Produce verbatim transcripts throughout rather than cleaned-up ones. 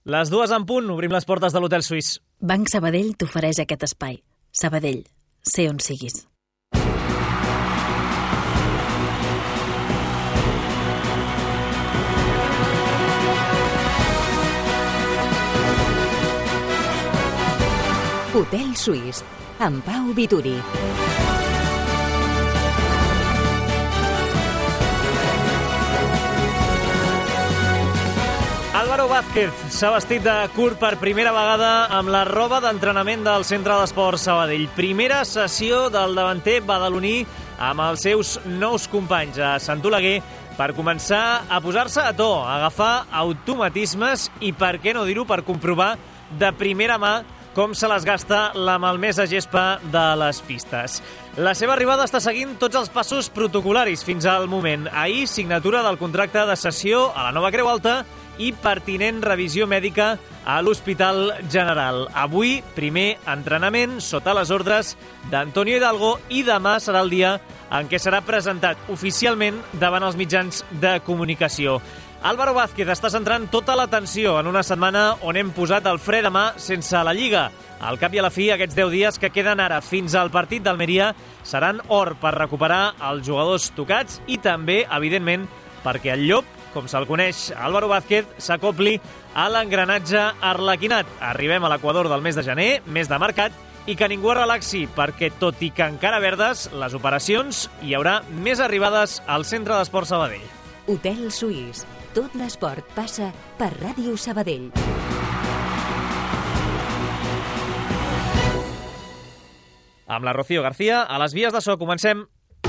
Les dues en punt, obrim les portes de l'Hotel Suís. Banc Sabadell t'ofereix aquest espai. Sabadell, sé on siguis. Hotel Suís, amb Pau Vituri. Álvaro Vázquez s'ha vestit de curt per primera vegada amb la roba d'entrenament del Centre d'Esports Sabadell. Primera sessió del davanter badaloní amb els seus nous companys a Sant Oleguer per començar a posar-se a to, a agafar automatismes i, per què no dir-ho, per comprovar de primera mà com se les gasta la malmesa gespa de les pistes. La seva arribada està seguint tots els passos protocolaris fins al moment. Ahir, signatura del contracte de cessió a la nova Creu Alta i pertinent revisió mèdica a l'Hospital General. Avui, primer entrenament sota les ordres d'Antonio Hidalgo i demà serà el dia en què serà presentat oficialment davant els mitjans de comunicació. Álvaro Vázquez està centrant tota l'atenció en una setmana on hem posat el fre de mà sense la Lliga. Al cap i a la fi, aquests deu dies que queden ara fins al partit d'Almeria seran or per recuperar els jugadors tocats i també, evidentment, perquè el llop, com se'l coneix Álvaro Vázquez, s'acopli a l'engranatge arlequinat. Arribem a l'equador del mes de gener, mes de mercat, i que ningú es relaxi, perquè tot i que encara verdes les operacions, hi haurà més arribades al Centre d'Esports Sabadell. Hotel Suís. Tot l'esport passa per Ràdio Sabadell. Amb la Rocío García, a les vies de so, comencem.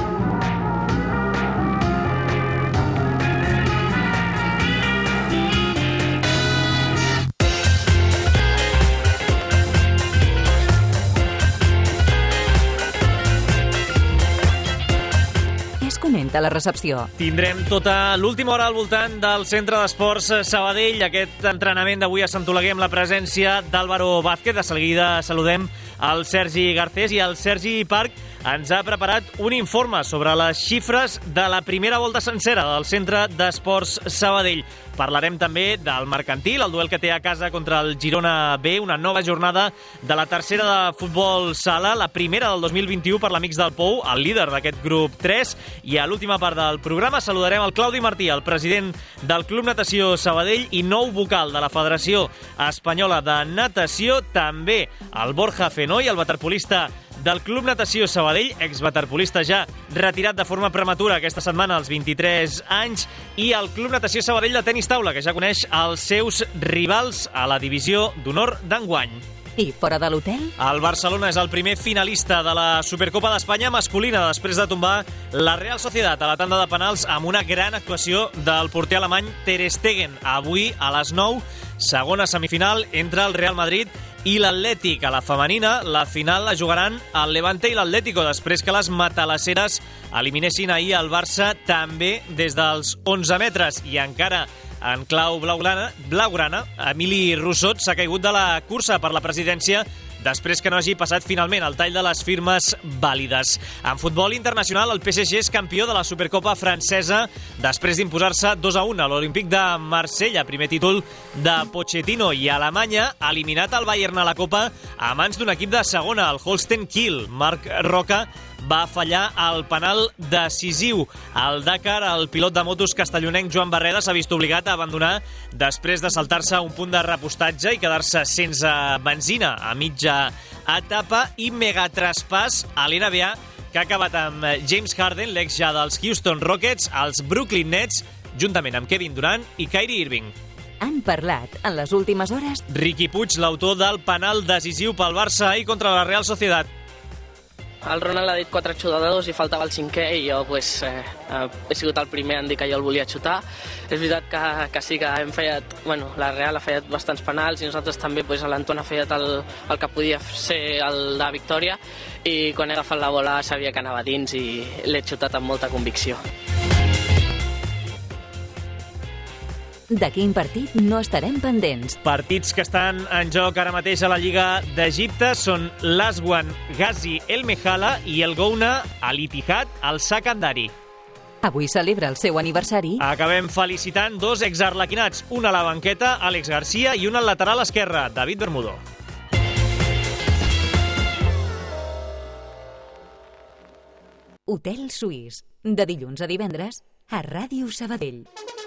Comenta la recepció. Tindrem tota l'última hora al voltant del Centre d'Esports Sabadell, aquest entrenament d'avui a Sant Oleguer amb la presència d'Álvaro Vázquez. De seguida saludem el Sergi Garcés i el Sergi Parc ens ha preparat un informe sobre les xifres de la primera volta sencera del Centre d'Esports Sabadell. Parlarem també del mercantil, el duel que té a casa contra el Girona B, una nova jornada de la tercera de futbol sala, la primera del dos mil vint-i-u per l'Amics del Pou, el líder d'aquest grup tres, i a l'última part del programa saludarem el Claudi Martí, el president del Club Natació Sabadell i nou vocal de la Federació Espanyola de Natació, també el Borja Fenoy, el waterpolista del Club Natació Sabadell, exwaterpolista ja retirat de forma prematura aquesta setmana als vint-i-tres anys, i el Club Natació Sabadell de tenis taula, que ja coneix els seus rivals a la divisió d'honor d'enguany. I fora de l'hotel? El Barcelona és el primer finalista de la Supercopa d'Espanya masculina després de tombar la Real Sociedad a la tanda de penals amb una gran actuació del porter alemany Ter Stegen. Avui a les nou, segona semifinal entre el Real Madrid i l'Atlètic. A la femenina, la final la jugaran el Levante i l'Atlético, després que les matalasseres eliminessin ahir el Barça també des dels onze metres. I encara en clau blaugrana, blaugrana Emili Rossot s'ha caigut de la cursa per la presidència després que no hagi passat finalment el tall de les firmes vàlides. En futbol internacional, el P S G és campió de la Supercopa francesa després d'imposar-se dos a un a l'Olímpic de Marsella, primer títol de Pochettino, i Alemanya ha eliminat el Bayern a la Copa a mans d'un equip de segona, el Holstein Kiel. Marc Roca va fallar el penal decisiu. Al Dakar, el pilot de motos castellonenc Joan Barreda s'ha vist obligat a abandonar després de saltar-se un punt de repostatge i quedar-se sense benzina a mitja etapa, i megatraspàs a l'N B A que ha acabat amb James Harden, l'ex ja dels Houston Rockets, als Brooklyn Nets, juntament amb Kevin Durant i Kyrie Irving. Han parlat en les últimes hores Riqui Puig, l'autor del penal decisiu pel Barça i contra la Real Sociedad. El Ronald ha dit quatre xutadors i faltava el cinquè, i jo pues, eh, he sigut el primer en dir que jo el volia xutar. És veritat que, que sí que hem fallat, bueno, la Real ha fallat bastants penals i nosaltres també, pues, l'Anton ha fallat el, el que podia ser el de victòria, i quan he agafat la bola sabia que anava dins i l'he xutat amb molta convicció. De quin partit no estarem pendents? Partits que estan en joc ara mateix a la Lliga d'Egipte són l'Aswan Ghazi El Mehala i el Gouna Al Ittihad Al Sakandari. Avui celebra el seu aniversari. Acabem felicitant dos exarlequinats, un a la banqueta, Àlex Garcia, i un al lateral esquerre, David Bermudo. Hotel Suís, de dilluns a divendres, a Ràdio Sabadell.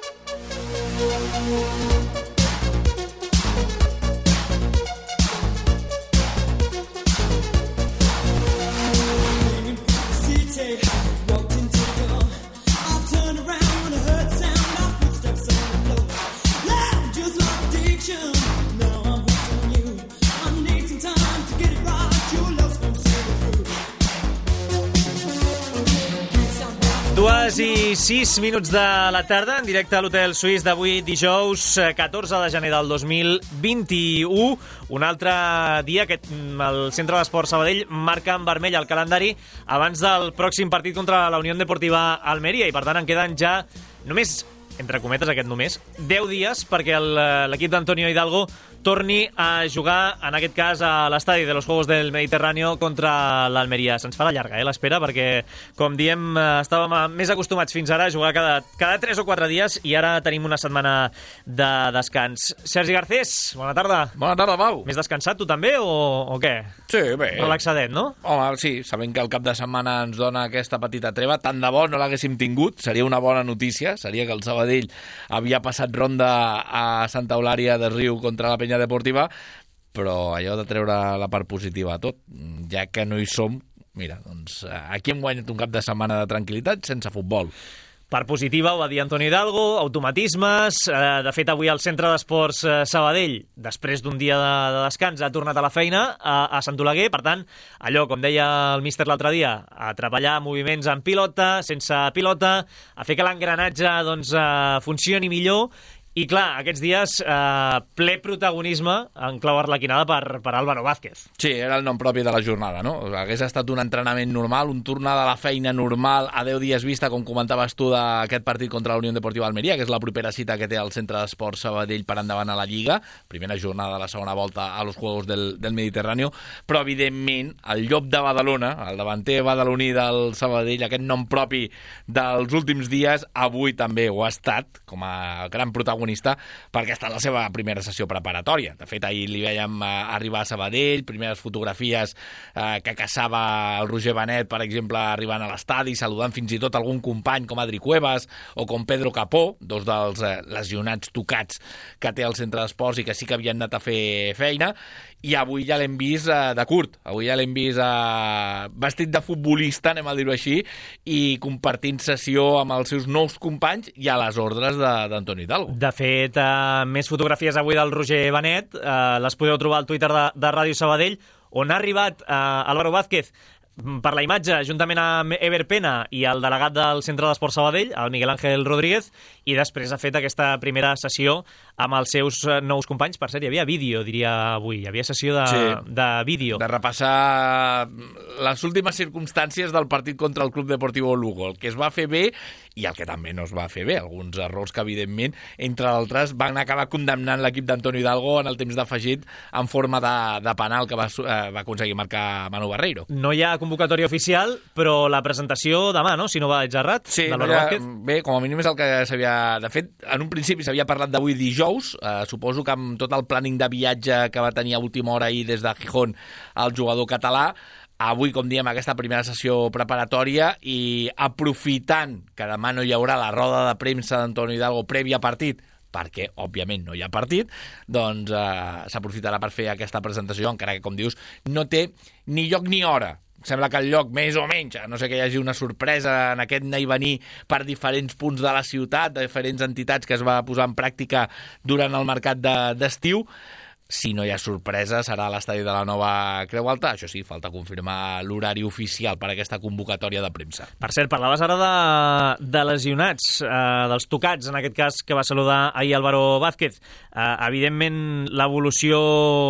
Dues i sis minuts de la tarda, en directe a l'Hotel Suís d'avui, dijous catorze de gener del dos mil vint-i-u. Un altre dia que el Centre d'Esports Sabadell marca en vermell el calendari abans del pròxim partit contra la Unió Deportiva Almeria, i per tant en queden ja només, entre cometes aquest només, deu dies perquè l'equip d'Antonio Hidalgo torni a jugar, en aquest cas, a l'estadi de los Juegos del Mediterráneo contra l'Almeria. Se'ns fa la llarga, eh, l'espera, perquè, com diem, estàvem més acostumats fins ara a jugar cada, cada tres o quatre dies i ara tenim una setmana de descans. Sergi Garcés, bona tarda. Bona tarda, Pau. Més descansat, tu també, o, o què? Sí, bé. Relaxadet, no? Home, sí, sabem que el cap de setmana ens dona aquesta petita treva. Tant de bo no l'haguéssim tingut, seria una bona notícia. Seria que el Sabadell havia passat ronda a Santa Eulària de Riu contra la Penya Deportiva, però allò de treure la part positiva a tot, ja que no hi som, mira, doncs aquí hem guanyat un cap de setmana de tranquil·litat sense futbol. Part positiva, ho va dir Antonio Hidalgo, automatismes. De fet, avui al Centre d'Esports Sabadell, després d'un dia de, de descans, ha tornat a la feina a, a Sant Oleguer. Per tant, allò, com deia el míster l'altre dia, a treballar moviments en pilota, sense pilota, a fer que l'engranatge doncs, funcioni millor. I clar, aquests dies, eh, ple protagonisme en clau arlequinada per, per Álvaro Vázquez. Sí, era el nom propi de la jornada, no? Hagués estat un entrenament normal, un tornada a la feina normal, a deu dies vista, com comentaves tu, d'aquest partit contra la Unió Deportiva Almeria, que és la propera cita que té el Centre d'Esports Sabadell per endavant a la Lliga, primera jornada de la segona volta a los Juegos del, del Mediterráneo, però evidentment el Llop de Badalona, el davanter badaloní del Sabadell, aquest nom propi dels últims dies, avui també ho ha estat, com a gran protagonista, perquè està en la seva primera sessió preparatòria. De fet, ahir li veiem eh, arribar a Sabadell, primeres fotografies eh, que caçava el Roger Benet, per exemple, arribant a l'estadi, saludant fins i tot algun company com Adri Cuevas o com Pedro Capó, dos dels eh, lesionats tocats que té el Centre d'Esports i que sí que havien anat a fer feina, i avui ja l'hem vist eh, de curt, avui ja l'hem vist eh, vestit de futbolista, anem a dir-ho així, i compartint sessió amb els seus nous companys i a les ordres d'Antonio Hidalgo. De fet, eh, més fotografies avui del Roger Benet, eh, les podeu trobar al Twitter de, de Ràdio Sabadell, on ha arribat eh, Álvaro Vázquez per la imatge, juntament amb Ever Pena i el delegat del Centre d'Esports Sabadell, el Miguel Ángel Rodríguez, i després ha fet aquesta primera sessió amb els seus nous companys. Per cert, hi havia vídeo, diria avui. Hi havia sessió de, sí, de vídeo. De repassar les últimes circumstàncies del partit contra el Club Deportivo Lugo, el que es va fer bé i el que també no es va fer bé. Alguns errors que, evidentment, entre d'altres, van acabar condemnant l'equip d'Antonio Hidalgo en el temps d'afegit en forma de, de penal que va, eh, va aconseguir marcar Manu Barreiro. No hi ha convocatòria oficial, però la presentació demà, no? Si no vaig errat. Sí, no ha, bé, com a mínim és el que s'havia... De fet, en un principi s'havia parlat d'avui dijous, eh, suposo que amb tot el planning de viatge que va tenir a última hora ahir des de Gijón el jugador català, avui, com diem, aquesta primera sessió preparatòria i aprofitant que demà no hi haurà la roda de premsa d'Antonio Hidalgo prèvia partit, perquè, òbviament, no hi ha partit, doncs eh, s'aprofitarà per fer aquesta presentació, encara que, com dius, no té ni lloc ni hora. Sembla que el lloc, més o menys, a no sé que hi hagi una sorpresa en aquest anar i venir per diferents punts de la ciutat, de diferents entitats que es va posar en pràctica durant el mercat d'estiu, si no hi ha sorpresa, serà a l'estadi de la Nova Creu Alta. Això sí, falta confirmar l'horari oficial per a aquesta convocatòria de premsa. Per cert, parlaves ara de, de lesionats, eh, dels tocats, en aquest cas, que va saludar ahir Álvaro Vázquez. Eh, evidentment, l'evolució...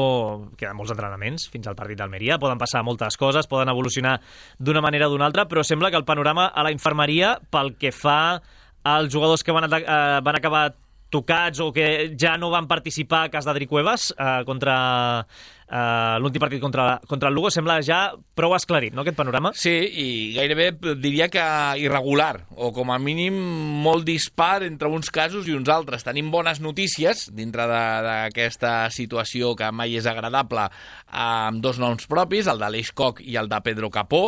Queden molts entrenaments fins al partit d'Almeria, poden passar moltes coses, poden evolucionar d'una manera o d'una altra, però sembla que el panorama a la infermeria, pel que fa als jugadors que van, eh, van acabar tocats o que ja no van participar a cas d'Adri Cuevas eh, contra eh, l'últim partit contra, contra el Lugo. Sembla ja prou esclarit, no, aquest panorama? Sí, i gairebé diria que irregular, o com a mínim molt dispar entre uns casos i uns altres. Tenim bones notícies dintre d'aquesta situació que mai és agradable, amb dos noms propis, el de l'Aleix Koch i el de Pedro Capó,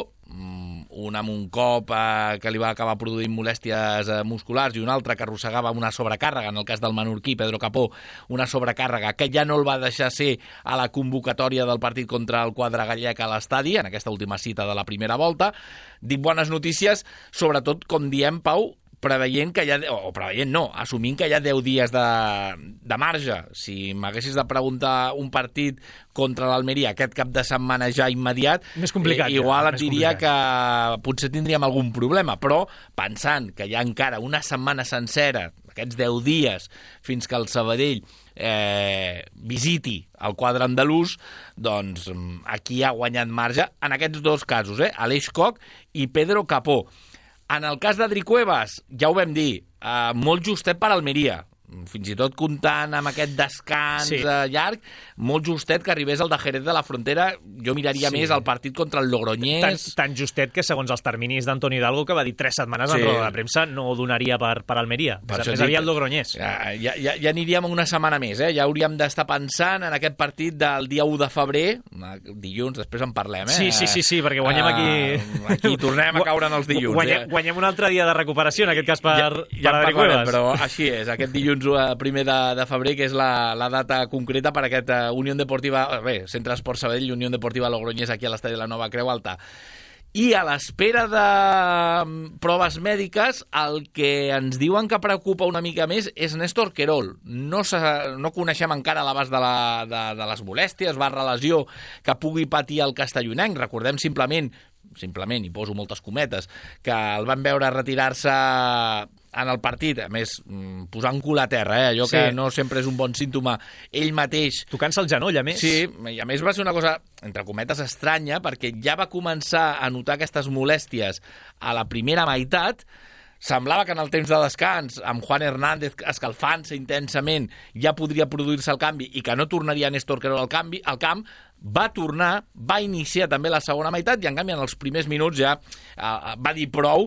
un amb un cop eh, que li va acabar produint molèsties eh, musculars i un altre que arrossegava una sobrecàrrega, en el cas del menorquí, Pedro Capó, una sobrecàrrega que ja no el va deixar ser a la convocatòria del partit contra el quadre gallec a l'estadi, en aquesta última cita de la primera volta. Dic bones notícies, sobretot, com diem, Pau, preveient que hi ha, o preveient no, assumint que hi ha deu dies de, de marge. Si m'haguessis de preguntar un partit contra l'Almeria aquest cap de setmana ja immediat, més complicat, eh, igual ja, et diria complicat. Que potser tindríem algun problema, però pensant que hi ha encara una setmana sencera, aquests deu dies, fins que el Sabadell eh, visiti el quadre andalús, doncs aquí ha guanyat marge en aquests dos casos, eh, Aleix Koch i Pedro Capó. En el cas d'Adri Cuevas, ja ho vam dir, eh, molt justet per Almeria, fins i tot comptant amb aquest descans sí. eh, llarg, molt justet que arribés al de Jerez de la Frontera. Jo miraria sí. més el partit contra el Logroñés. Tan, tan justet que, segons els terminis d'Antoni Hidalgo, que va dir tres setmanes sí. en roda de premsa, no ho donaria per, per Almeria. Per més més aviat el Logroñés. Ja, ja, ja, ja aniríem una setmana més, eh? Ja hauríem d'estar pensant en aquest partit del dia u de febrer, dilluns, després en parlem, eh? Sí, sí, sí, sí perquè guanyem aquí... Uh, aquí tornem a caure en els dilluns. Guanyem, eh? guanyem un altre dia de recuperació, en aquest cas per, ja, ja per Adri Cuevas. Però així és, aquest dilluns primer de, de febrer, que és la, la data concreta per aquest uh, Unió Deportiva, bé, Centre Esport Sabadell i Unió Deportiva Logroñés aquí a l'estadi de la Nova Creu Alta. I a l'espera de proves mèdiques, el que ens diuen que preocupa una mica més és Néstor Querol. No, no coneixem encara l'abast de, la, de, de les molèsties, barra lesió que pugui patir el castellonenc. Recordem simplement, simplement, i poso moltes cometes, que el van veure retirar-se en el partit, a més, posant cul a terra, eh? allò sí. que no sempre és un bon símptoma, ell mateix... Tocant-se el genoll, a més. Sí, i a més va ser una cosa, entre cometes, estranya, perquè ja va començar a notar aquestes molèsties a la primera meitat. Semblava que en el temps de descans, amb Juan Hernández escalfant-se intensament, ja podria produir-se el canvi i que no tornaria Néstor Querol al, canvi, al camp. Va tornar, va iniciar també la segona meitat i, en canvi, en els primers minuts ja eh, va dir prou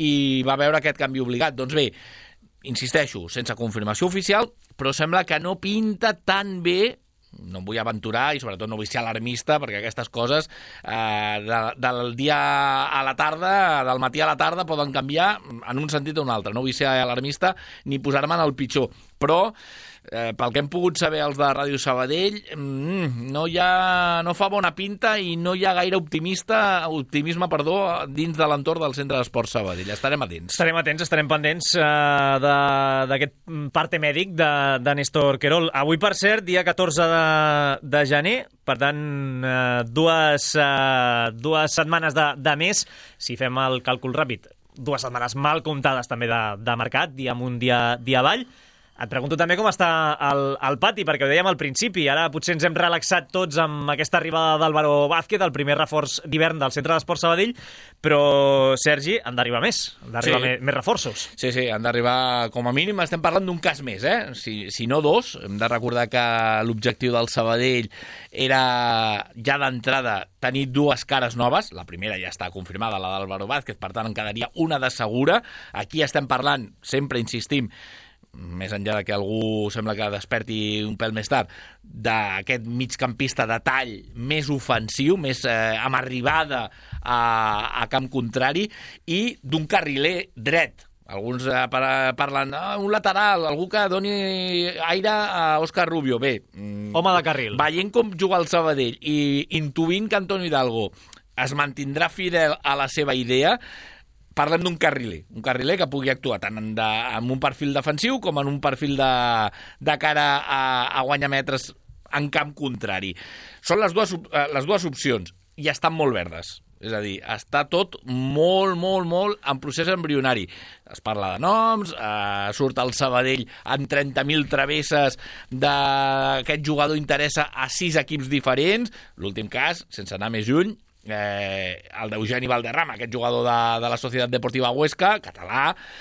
i va veure aquest canvi obligat. Doncs bé, insisteixo, sense confirmació oficial, però sembla que no pinta tan bé. No em vull aventurar i sobretot no vull ser alarmista, perquè aquestes coses eh, de, del dia a la tarda, del matí a la tarda, poden canviar en un sentit o un altre. No vull ser alarmista ni posar-me en el pitjor, però eh, pel que hem pogut saber els de Ràdio Sabadell, mm, no, hi ha, no fa bona pinta i no hi ha gaire optimista, optimisme perdó, dins de l'entorn del Centre d'Esport Sabadell. Estarem atents. Estarem atents, estarem pendents eh, d'aquest parte mèdic de, de Néstor Querol. Avui, per cert, dia catorze de, de gener, per tant, eh, dues, eh, dues setmanes de, de mes, si fem el càlcul ràpid, dues setmanes mal comptades també de, de mercat, dia amunt, dia, dia avall. Et pregunto també com està el, el pati, perquè ho dèiem al principi. Ara potser ens hem relaxat tots amb aquesta arribada d'Álvaro Vázquez, el primer reforç d'hivern del Centre d'Esport Sabadell, però, Sergi, han d'arribar més, han d'arribar sí. més, més reforços. Sí, sí, han d'arribar, com a mínim, estem parlant d'un cas més, eh? Si, si no dos. Hem de recordar que l'objectiu del Sabadell era ja d'entrada tenir dues cares noves. La primera ja està confirmada, la d'Álvaro Vázquez, per tant en quedaria una de segura. Aquí estem parlant, sempre insistim, més enllà de que algú sembla que desperti un pèl més tard, d'aquest migcampista de tall més ofensiu, més eh, amb arribada a, a camp contrari, i d'un carriler dret. Alguns eh, parlen, ah, un lateral, algú que doni aire a Òscar Rubio. Bé, home de carril. Veient com juga el Sabadell i intuint que Antonio Hidalgo es mantindrà fidel a la seva idea, parlem d'un carriler, un carriler que pugui actuar tant en, de, en un perfil defensiu com en un perfil de, de cara a, a guanyar metres en camp contrari. Són les dues, les dues opcions i estan molt verdes. És a dir, està tot molt, molt, molt en procés embrionari. Es parla de noms, eh, surt el Sabadell amb trenta mil travesses d'aquest jugador interessa a sis equips diferents. L'últim cas, sense anar més lluny, Eh, el d'Eugeni Valderrama, aquest jugador de, de la Societat Deportiva Huesca, català,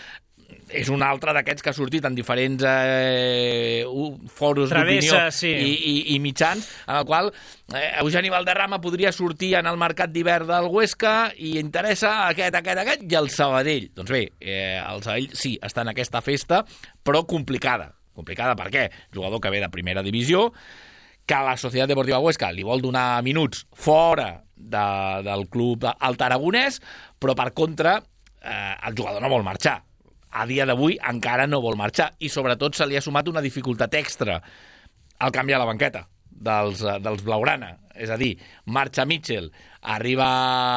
és un altre d'aquests que ha sortit en diferents eh, foros d'opinió sí. i, i, i mitjans, en el qual eh, Eugeni Valderrama podria sortir en el mercat d'hivern del Huesca i interessa aquest, aquest, aquest, i el Sabadell. Doncs bé, eh, el Sabadell sí, està en aquesta festa, però complicada. Complicada per què? Jugador que ve de primera divisió, que la Societat Deportiva Huesca li vol donar minuts fora de, del club altaragonès, però per contra eh, el jugador no vol marxar. A dia d'avui encara no vol marxar i sobretot se li ha sumat una dificultat extra al canvi a la banqueta dels, dels Blaugrana. És a dir, marxa Mitchell, arriba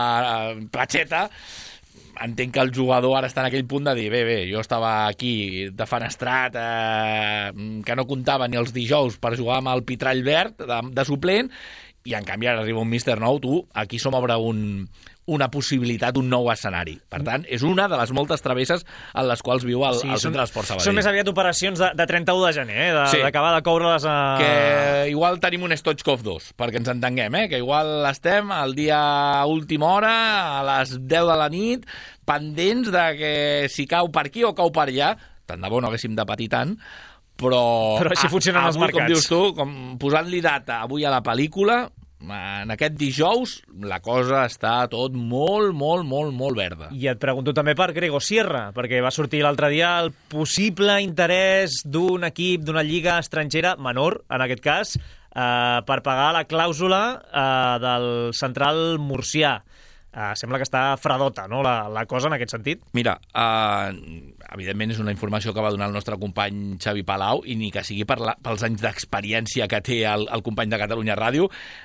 Pacheta, entenc que el jugador ara està en aquell punt de dir bé, bé, jo estava aquí defenestrat, eh, que no comptava ni els dijous per jugar amb el Pitrall Verd de, de suplent, i en canvi ara arriba un míster nou, tu, aquí s'obre un, una possibilitat, un nou escenari. Per tant, és una de les moltes travesses en les quals viu el, sí, el Centre d'Esport Sabadell. Són més aviat operacions de, de trenta-u de gener, eh? D'acabar de, sí. de coure-les a... Que igual tenim un Stoichkov dos, perquè ens entenguem, eh? Que igual estem al dia a última hora, a les deu de la nit, pendents de que si cau per aquí o cau per allà, tant de bo no haguéssim de patir tant, però, però així funcionen avui, els mercats. Com dius tu, com posant-li data avui a la pel·lícula, en aquest dijous la cosa està tot molt, molt, molt, molt verda. I et pregunto també per Grego Sierra, perquè va sortir l'altre dia el possible interès d'un equip, d'una lliga estrangera, menor, en aquest cas, eh, per pagar la clàusula eh, del central murcià. Uh, sembla que està fredota, no?, la, la cosa en aquest sentit. Mira, uh, evidentment és una informació que va donar el nostre company Xavi Palau, i ni que sigui per la, pels anys d'experiència que té el, el company de Catalunya Ràdio,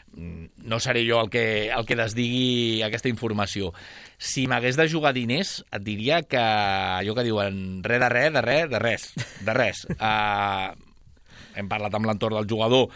no seré jo el que, el que desdigui aquesta informació. Si m'hagués de jugar diners, et diria que allò que diuen res de res, de res, de res, de res. Uh, hem parlat amb l'entorn del jugador.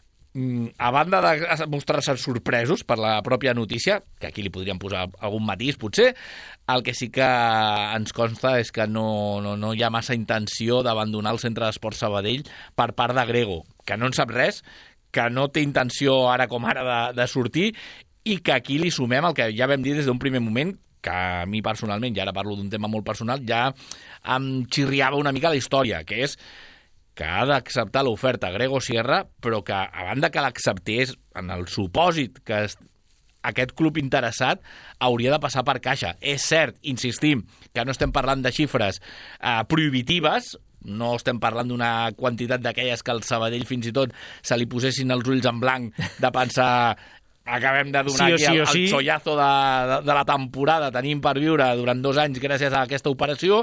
A banda de mostrar-se sorpresos per la pròpia notícia, que aquí li podríem posar algun matís, potser, el que sí que ens consta és que no, no, no hi ha massa intenció d'abandonar el Centre d'Esport Sabadell per part de Grego, que no en sap res, que no té intenció ara com ara de, de sortir, i que aquí li sumem el que ja vam dir des d'un primer moment, que a mi personalment, i ara parlo d'un tema molt personal, ja em xirriava una mica la història, que és que ha d'acceptar l'oferta Grego Sierra, però que, a banda que l'acceptés, en el supòsit que es, aquest club interessat hauria de passar per caixa. És cert, insistim, que no estem parlant de xifres eh, prohibitives, no estem parlant d'una quantitat d'aquelles que al Sabadell fins i tot se li posessin els ulls en blanc de pensar acabem de donar sí aquí sí el, el sí. xollazo de, de, de la temporada, tenim per viure durant dos anys gràcies a aquesta operació,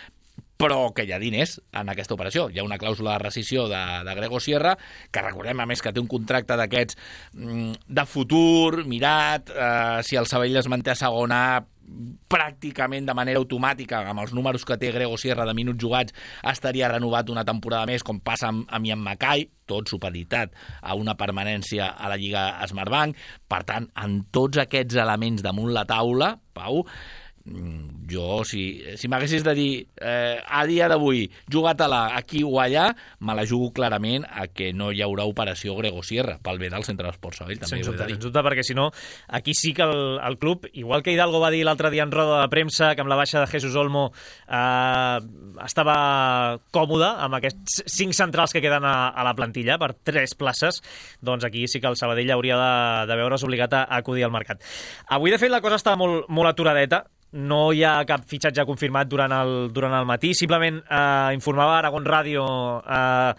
però que hi ha diners en aquesta operació. Hi ha una clàusula de rescissió de, de Grego Sierra, que recordem, a més, que té un contracte d'aquests de futur, mirat, eh, si el Sabadell es manté a segona A, pràcticament de manera automàtica, amb els números que té Grego Sierra de minuts jugats, estaria renovat una temporada més, com passa amb, amb Ian Mackay, tot supeditat a una permanència a la Lliga Smartbank. Per tant, en tots aquests elements damunt la taula, Pau, jo, si, si m'haguessis de dir eh, a dia d'avui, jugar-te-la aquí o allà, me la jugo clarament a que no hi haurà operació Grego Sierra, pel bé del Centre d'Esport Sabadell, també. Sens dubte, sens dubte, perquè si no, aquí sí que el, el club, igual que Hidalgo va dir l'altre dia en roda de premsa, que amb la baixa de Jesús Olmo eh, estava còmode amb aquests cinc centrals que queden a, a la plantilla per tres places, doncs aquí sí que el Sabadell hauria de, de veure's obligat a acudir al mercat. Avui, de fet, la cosa està molt, molt aturadeta. No hi ha cap fitxatge confirmat durant el, durant el matí. Simplement eh, informava Aragón Ràdio eh,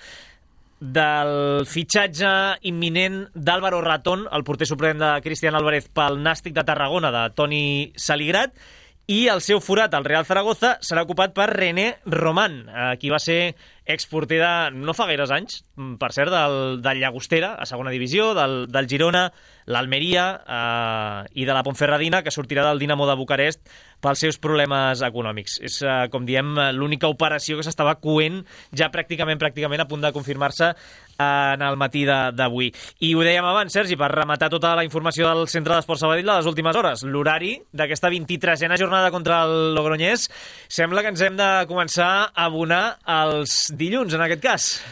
del fitxatge imminent d'Álvaro Ratón, el porter suplent de Cristian Álvarez pel Nàstic de Tarragona, de Toni Saligrat, i el seu forat, el Real Zaragoza, serà ocupat per René Román, eh, qui va ser exporter de, no fa gaires anys, per cert, del, del Llagostera, a segona divisió, del, del Girona, l'Almeria eh, i de la Ponferradina, que sortirà del Dinamo de Bucarest pels seus problemes econòmics. És, eh, com diem, l'única operació que s'estava coent ja pràcticament, pràcticament a punt de confirmar-se en el matí d'avui. I ho dèiem abans, Sergi, per rematar tota la informació del Centre d'Esport Sabadell de les últimes hores. L'horari d'aquesta vint-i-tresena jornada contra el Logroñés sembla que ens hem de començar a abonar els dilluns, en aquest cas.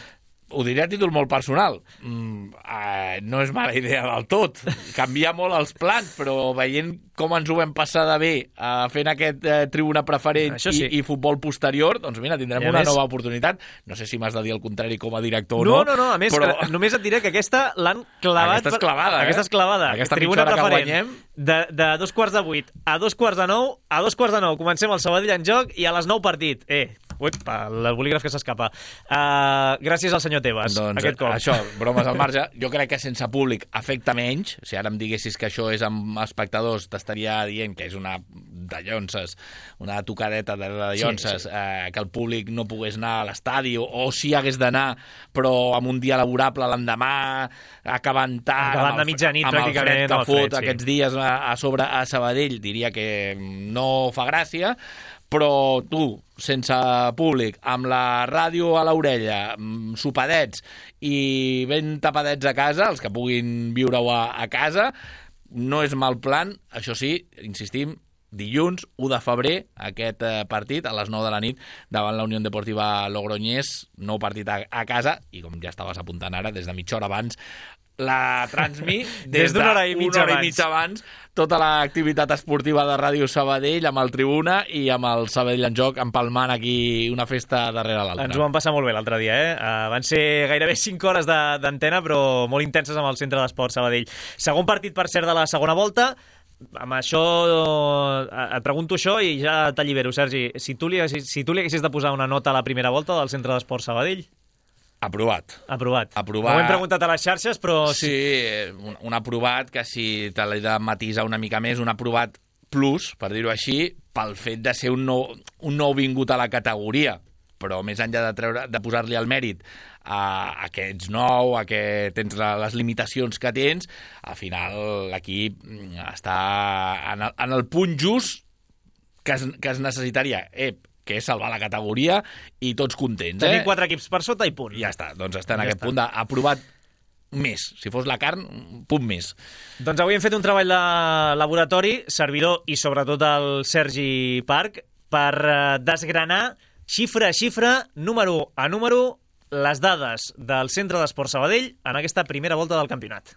ho diré a títol molt personal, mm, eh, no és mala idea del tot. Canvia molt els plans, però veient com ens ho vam passar de bé eh, fent aquest eh, tribuna preferent sí. i, i futbol posterior, doncs mira, tindrem una més... nova oportunitat. No sé si m'has de dir el contrari com a director no, o no. No, no, a més, però... només et diré que aquesta l'han clavat... Aquesta és clavada, Aquesta és clavada. Aquesta tribuna preferent. Guanyem... De, de dos quarts de vuit a dos quarts de nou, a dos quarts de nou comencem el Sabadell en joc i a les nou partit. Eh, uipa, el bolígraf que s'escapa. Uh, gràcies al senyor Tebas, doncs, aquest cop. Això, bromes al marge. Jo crec que sense públic afecta menys. Si ara em diguessis que això és amb espectadors, t'estaria dient que és una de llonces, una tocadeta de, de llonces, sí, sí. Eh, que el públic no pogués anar a l'estadi, o, o sí hagués d'anar, però amb un dia laborable l'endemà, acabant tard, acabant de mitjanit, amb el fred que fot fred, sí. aquests dies a, a sobre a Sabadell, diria que no fa gràcia, però tu, sense públic, amb la ràdio a l'orella, sopadets i ben tapadets a casa, els que puguin viure-ho a, a casa, no és mal plan. Això sí, insistim, dilluns, u de febrer, aquest eh, partit, a les nou de la nit, davant la Unió Deportiva Logroñés, nou partit a, a casa, i com ja estaves apuntant ara, des de mitja hora abans, la Transmi, des, des d'una hora i mitja, hora i mitja abans, tota l'activitat esportiva de Ràdio Sabadell, amb el Tribuna i amb el Sabadell en joc, empalmant aquí una festa darrere l'altra. Ens ho vam passar molt bé l'altre dia, eh? Uh, van ser gairebé cinc hores d'antena, però molt intenses amb el Centre d'Esport Sabadell. Segon partit, per cert, de la segona volta. Amb això et pregunto això i ja t'allibero, Sergi. Si tu, li, si, si tu li haguessis de posar una nota a la primera volta del Centre d'Esport Sabadell? Aprovat. Aprovat. Aprovat. Ho hem preguntat a les xarxes, però... Sí, un, un aprovat que si te l'he de matisar una mica més, un aprovat plus, per dir-ho així, pel fet de ser un nou, un nou vingut a la categoria. Però més enllà de, treure, de posar-li el mèrit a, a que ets nou, a que tens la, les limitacions que tens, al final l'equip està en el, en el punt just que es, que es necessitaria. Eh, que és salvar la categoria i tots contents. Tenim eh? quatre equips per sota i punt. Ja està, doncs està en ja aquest està. punt d'aprovat més. Si fos la carn, un punt més. Doncs avui hem fet un treball de laboratori, servidor i sobretot el Sergi Parc, per desgranar xifra a xifra, número a número, les dades del Centre d'Esport Sabadell en aquesta primera volta del campionat.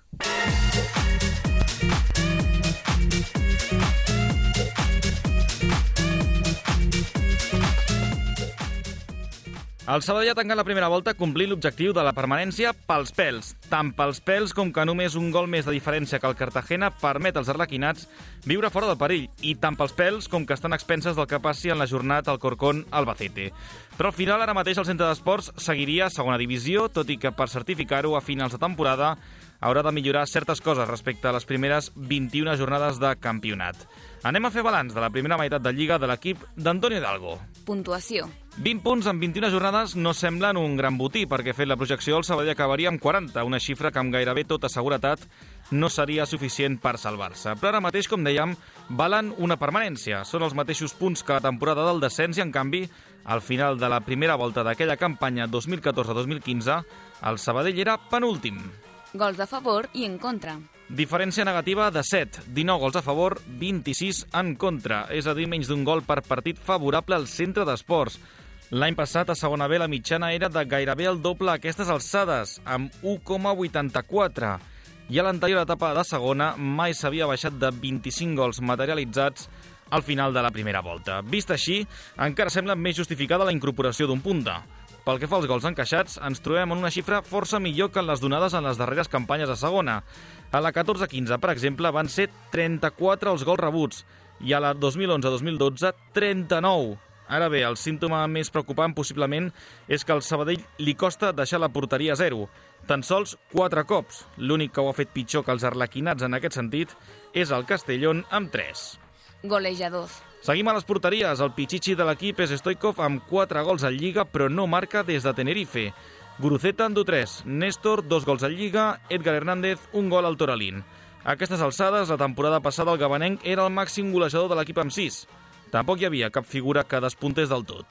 El Sabadell ha tancat la primera volta complint l'objectiu de la permanència pels pèls. Tant pels pèls com que només un gol més de diferència que el Cartagena permet als arlequinats viure fora del perill, i tant pels pèls com que estan a expenses del que passi en la jornada al Corcón Albacete. Però al final, ara mateix, el Centre d'Esports seguiria a segona divisió, tot i que per certificar-ho a finals de temporada haurà de millorar certes coses respecte a les primeres vint-i-una jornades de campionat. Anem a fer balanç de la primera meitat de Lliga de l'equip d'Antonio Hidalgo. Puntuació. vint punts en vint-i-una jornades no semblen un gran botí, perquè fet la projecció el Sabadell acabaria amb quaranta, una xifra que amb gairebé tota seguretat no seria suficient per salvar-se. Però ara mateix, com dèiem, valen una permanència. Són els mateixos punts que la temporada del descens i, en canvi, al final de la primera volta d'aquella campanya dos mil catorze dos mil quinze, el Sabadell era penúltim. Gols a favor i en contra. Diferència negativa de set, dinou gols a favor, vint-i-sis en contra, és a dir, menys d'un gol per partit favorable al Centre d'Esports. L'any passat, a segona B, la mitjana era de gairebé el doble a aquestes alçades, amb u coma vuitanta-quatre. I a l'anterior etapa de segona mai s'havia baixat de vint-i-cinc gols materialitzats al final de la primera volta. Vist així, encara sembla més justificada la incorporació d'un punta. Pel que fa als gols encaixats, ens trobem en una xifra força millor que en les donades en les darreres campanyes a segona. A la catorze quinze, per exemple, van ser trenta-quatre els gols rebuts, i a la dos mil onze dos mil dotze, trenta-nou. Ara bé, el símptoma més preocupant possiblement és que al Sabadell li costa deixar la porteria a zero. Tan sols quatre cops. L'únic que ho ha fet pitjor que els arlequinats en aquest sentit és el Castellón amb tres. Golejadors. Seguim a les porteries. El pitxitxi de l'equip és Stoikov amb quatre gols en Lliga, però no marca des de Tenerife. Guruceta en du tres, Néstor, dos gols en Lliga, Edgar Hernández, un gol al Toralín. A aquestes alçades, la temporada passada el gabanenc era el màxim golejador de l'equip amb sis. Tampoc hi havia cap figura que despuntés del tot.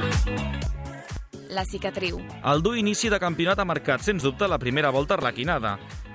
La cicatriu. El dur inici de campionat ha marcat, sens dubte, la primera volta arlequinada.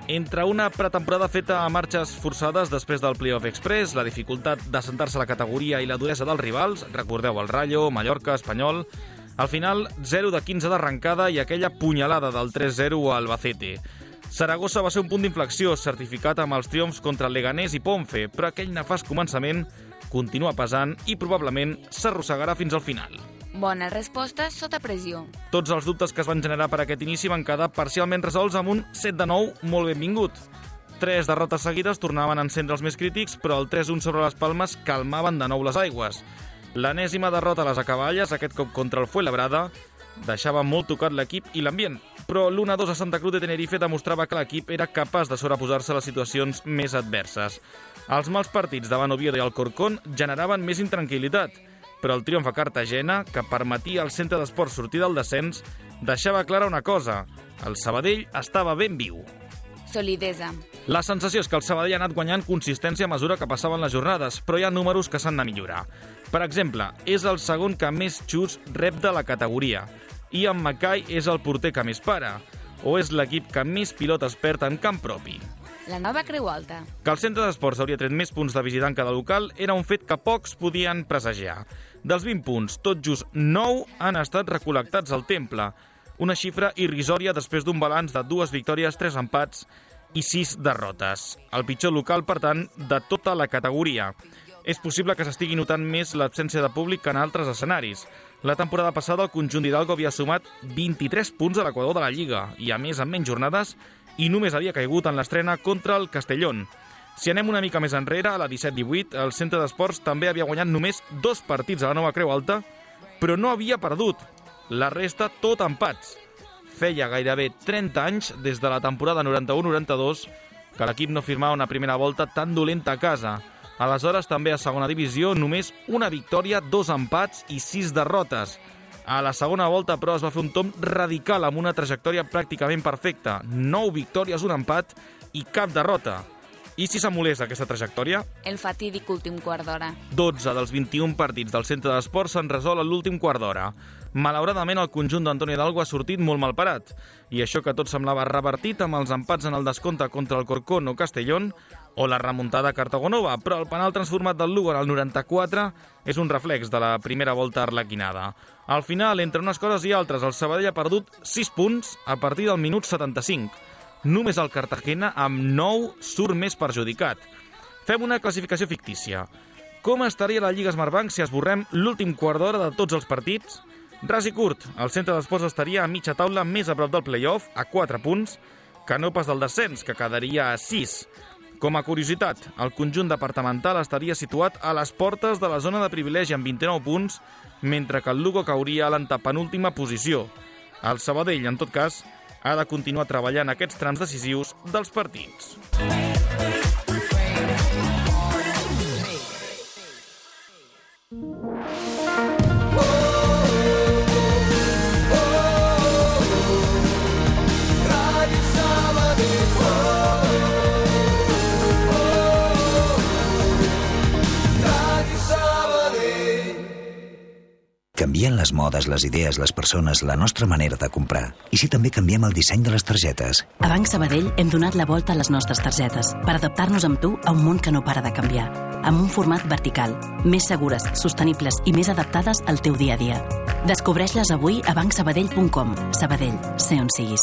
Entre una pretemporada feta a marxes forçades després del Playoff Express, la dificultat d'assentar-se a la categoria i la duresa dels rivals, recordeu el Rayo, Mallorca, Espanyol, al final zero de quinze d'arrencada i aquella punyalada del tres zero a Albacete. Saragossa va ser un punt d'inflexió, certificat amb els triomfs contra Leganés i Ponfe, però aquell nefast començament continua pesant i probablement s'arrossegarà fins al final. Bona resposta sota pressió. Tots els dubtes que es van generar per aquest inici van quedar parcialment resolts amb un set de nou molt benvingut. Tres derrotes seguides tornaven a encendre els més crítics, però el tres un sobre les Palmes calmaven de nou les aigües. L'enèsima derrota a les acaballes, aquest cop contra el Fuenlabrada, deixava molt tocat l'equip i l'ambient, però l'u a dos a Santa Cruz de Tenerife demostrava que l'equip era capaç de sobreposar-se a les situacions més adverses. Els mals partits davant Oviedo i Alcorcón generaven més intranquil·litat, però el triomf a Cartagena, que permetia al centre d'esports sortir del descens, deixava clara una cosa: el Sabadell estava ben viu. Solidesa. La sensació és que el Sabadell ha anat guanyant consistència a mesura que passaven les jornades, però hi ha números que s'han de millorar. Per exemple, és el segon que més xuts rep de la categoria, i en Mackay és el porter que més para, o és l'equip que més pilotes perd en camp propi. La nova Creu Alta. Que el centre d'esports hauria tret més punts de visitant que de local era un fet que pocs podien presagiar. Dels vint punts, tot just nou han estat recol·lectats al Temple, una xifra irrisòria després d'un balanç de dues victòries, tres empats i sis derrotes. El pitjor local, per tant, de tota la categoria. És possible que s'estigui notant més l'absència de públic que en altres escenaris. La temporada passada el conjunt d'Hidalgo havia sumat vint-i-tres punts a l'equador de la Lliga i, a més, en menys jornades, i només havia caigut en l'estrena contra el Castellón. Si anem una mica més enrere, a la disset divuit, el centre d'esports també havia guanyat només dos partits a la nova Creu Alta, però no havia perdut. La resta, tot empats. Feia gairebé trenta anys, des de la temporada noranta-u noranta-dos, que l'equip no firmava una primera volta tan dolenta a casa. Aleshores, també a segona divisió, només una victòria, dos empats i sis derrotes. A la segona volta, però, es va fer un tomb radical amb una trajectòria pràcticament perfecta. Nou victòries, un empat i cap derrota. I si s'amolés aquesta trajectòria? El fatídic últim quart d'hora. dotze dels vint-i-un partits del centre d'esports s'han resolt a l'últim quart d'hora. Malauradament, el conjunt d'Antonio Hidalgo ha sortit molt malparat. I això que tot semblava revertit amb els empats en el descompte contra el Alcorcón o Castellón, o la remuntada a Cartagonova, però el penal transformat del Lugo en el noranta-quatre és un reflex de la primera volta arlequinada. Al final, entre unes coses i altres, el Sabadell ha perdut sis punts a partir del minut setanta-cinc. Només el Cartagena, amb nou, surt més perjudicat. Fem una classificació fictícia. Com estaria la Lliga Smartbank si esborrem l'últim quart d'hora de tots els partits? Ras i curt, el centre d'esports estaria a mitja taula més a prop del play-off, a quatre punts, que no pas del descens, que quedaria a sis. Com a curiositat, el conjunt departamental estaria situat a les portes de la zona de privilegi amb vint-i-nou punts, mentre que el Lugo cauria a l'antepenúltima posició. El Sabadell, en tot cas, ha de continuar treballant aquests trams decisius dels partits. Canvien les modes, les idees, les persones, la nostra manera de comprar. I si també canviem el disseny de les targetes? A Banc Sabadell hem donat la volta a les nostres targetes per adaptar-nos amb tu a un món que no para de canviar. Amb un format vertical, més segures, sostenibles i més adaptades al teu dia a dia. Descobreix-les avui a banc sabadell punt com. Sabadell, sé on siguis.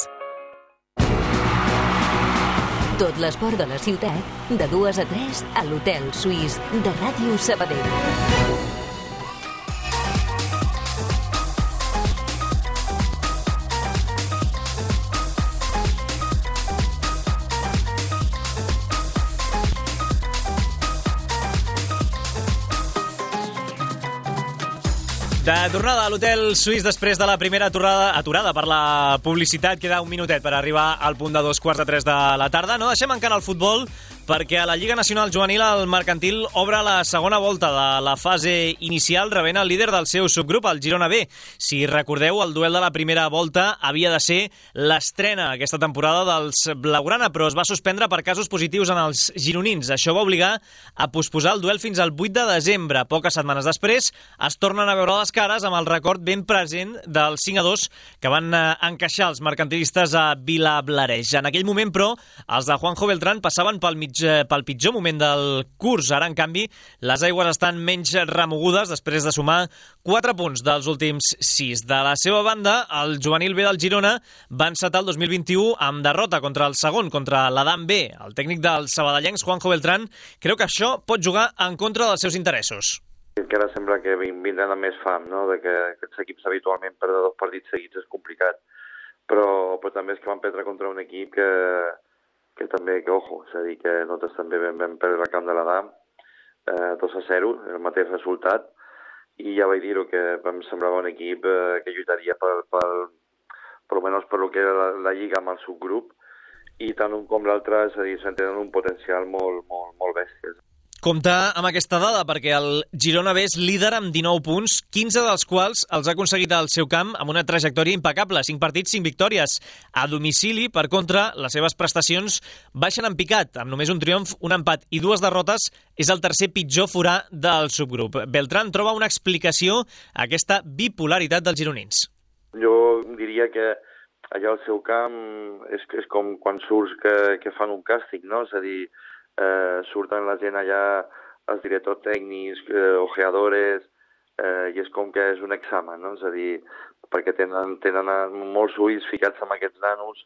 Tot l'esport de la ciutat, de dues a tres, a l'Hotel Suís de Ràdio Sabadell. De tornada a l'Hotel Suís després de la primera aturada, aturada per la publicitat. Queda un minutet per arribar al punt de dos quarts de tres de la tarda. No deixem encara el futbol perquè a la Lliga Nacional Juvenil el Mercantil obre la segona volta de la fase inicial rebent el líder del seu subgrup, el Girona B. Si recordeu, el duel de la primera volta havia de ser l'estrena aquesta temporada dels blaugrana, però es va suspendre per casos positius en els gironins. Això va obligar a posposar el duel fins al vuit de desembre. Poques setmanes després es tornen a veure les cares amb el record ben present del cinc a dos que van encaixar els mercantilistes a Vilablareix. En aquell moment, però, els de Juanjo Beltrán passaven pel, mig, pel pitjor moment del curs. Ara, en canvi, les aigües estan menys remogudes després de sumar quatre punts dels últims sis. De la seva banda, el juvenil B del Girona va encetar el dos mil vint-i-u amb derrota contra el segon, contra l'Adam B. El tècnic dels sabadellencs, Juanjo Beltrán, creu que això pot jugar en contra dels seus interessos. Que ara sembla que vindran amb més fam, no? De que aquests equips habitualment perdre dos partits seguits és complicat. Però, però també és que van perdre contra un equip que, que també, que ojo, és a dir, que nosaltres també vam, vam perdre el camp de l'Adam, eh, dos a zero, el mateix resultat, i ja vaig dir-ho, que em semblava un equip eh, que lluitaria per, per, per almenys per lo que era la, la lliga amb el subgrup, i tant un com l'altre, és a dir, tenen un potencial molt, molt, molt bèstia. Compte amb aquesta dada, perquè el Girona B és líder amb dinou punts, quinze dels quals els ha aconseguit al seu camp amb una trajectòria impecable, cinc partits, cinc victòries. A domicili, per contra, les seves prestacions baixen en picat, amb només un triomf, un empat i dues derrotes, és el tercer pitjor forà del subgrup. Beltrán troba una explicació a aquesta bipolaritat dels gironins. Jo diria que allà al seu camp és, és com quan surts que, que fan un càstig, no? És a dir, Eh, surten la gent allà, els directors tècnics, eh, ojeadores, eh, i és com que és un examen, no? És a dir, perquè tenen, tenen molts ulls ficats amb aquests nanos,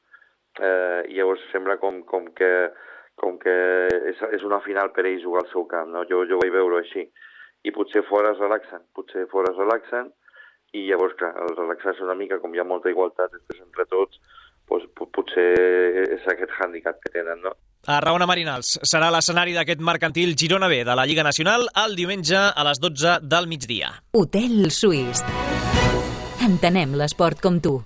eh, i llavors sembla com, com que, com que és, és una final per ells jugar al seu camp, no? Jo, jo vaig veure així. I potser fora es relaxen, potser fora es relaxen, i llavors, clar, el relaxar-se una mica, com hi ha molta igualtat entre tots, doncs, potser és aquest hàndicap que tenen, no? Arraona Marinals serà l'escenari d'aquest mercantil Girona B de la Lliga Nacional el diumenge a les dotze del migdia. Hotel Suís. Entenem l'esport com tu.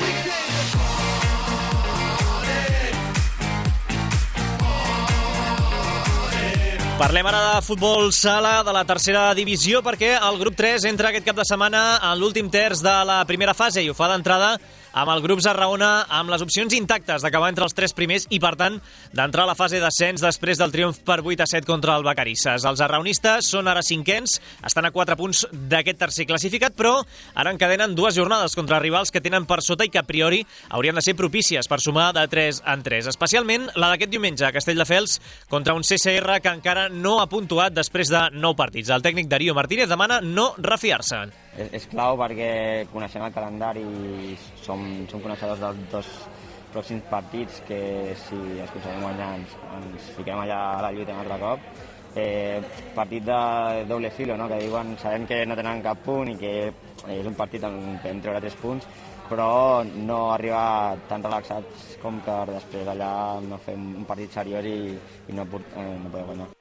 Parlem ara de futbol sala de la tercera divisió perquè el grup tres entra aquest cap de setmana en l'últim terç de la primera fase i ho fa d'entrada amb el grup Zarraona amb les opcions intactes d'acabar entre els tres primers i, per tant, d'entrar a la fase d'ascens després del triomf per vuit a set contra el Vacarisses. Els zarraonistes són ara cinquens, estan a quatre punts d'aquest tercer classificat, però ara encadenen dues jornades contra rivals que tenen per sota i que a priori haurien de ser propícies per sumar de tres en tres. Especialment la d'aquest diumenge a Castelldefels contra un C C R que encara no ha puntuat després de nou partits. El tècnic Darío Martínez demana no refiar-se. És, és clau perquè coneixem el calendari i som, som coneixedors dels dos pròxims partits que si els aconseguim guanyar ens, ens fiquem allà a la lluita un altre cop. Eh, partit de doble filo, no? Que diuen, sabem que no tenen cap punt i que és un partit on podem treure tres punts, però no arribar tan relaxats com que després allà no fem un partit seriós i, i no, eh, no podem guanyar.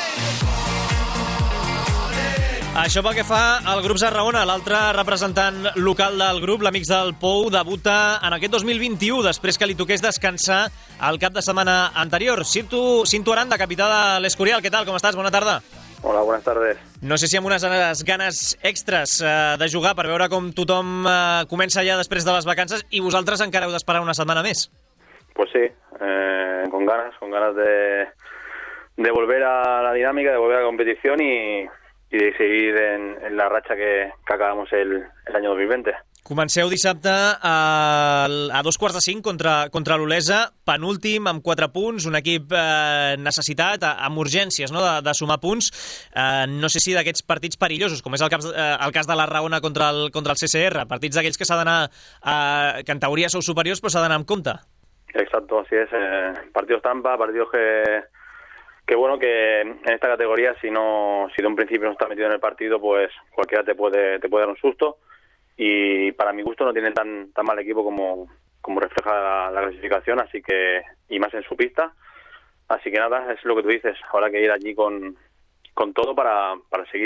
Això pel que fa al grup Zarraona, l'altre representant local del grup, l'Amics del Pou, debuta en aquest dos mil vint-i-u després que li toqués descansar el cap de setmana anterior. Cinto, Cinto Aranda, capità de l'Escorial, què tal, com estàs? Bona tarda. Hola, buenas tardes. No sé si amb unes ganes extres eh, de jugar per veure com tothom eh, comença ja després de les vacances i vosaltres encara heu d'esperar una setmana més. Pues sí, eh, con ganas, con ganas de, de volver a la dinámica, de volver a la competición y... i de seguir en, en la ratxa que, que acabamos el, el año dos mil veinte. Comenceu dissabte a, a dos quarts de cinc contra, contra l'Olesa, penúltim amb quatre punts, un equip eh, necessitat, amb urgències, no?, de, de sumar punts. Eh, no sé si d'aquests partits perillosos, com és el cas, eh, el cas de la Raona contra el, contra el C C R, partits d'aquells que s'ha d'anar, eh, que en teoria sou superiors, però s'ha d'anar amb compte. Exacto, así es. Eh, partidos trampa, partidos que... que bueno, que en esta categoría si no si de un principio no estás metido en el partido, pues cualquiera te puede te puede dar un susto y para mi gusto no tiene tan tan mal equipo como como refleja la, la clasificación, así que y más en su pista, así que nada, es lo que tú dices, habrá que ir allí con con todo para para seguir.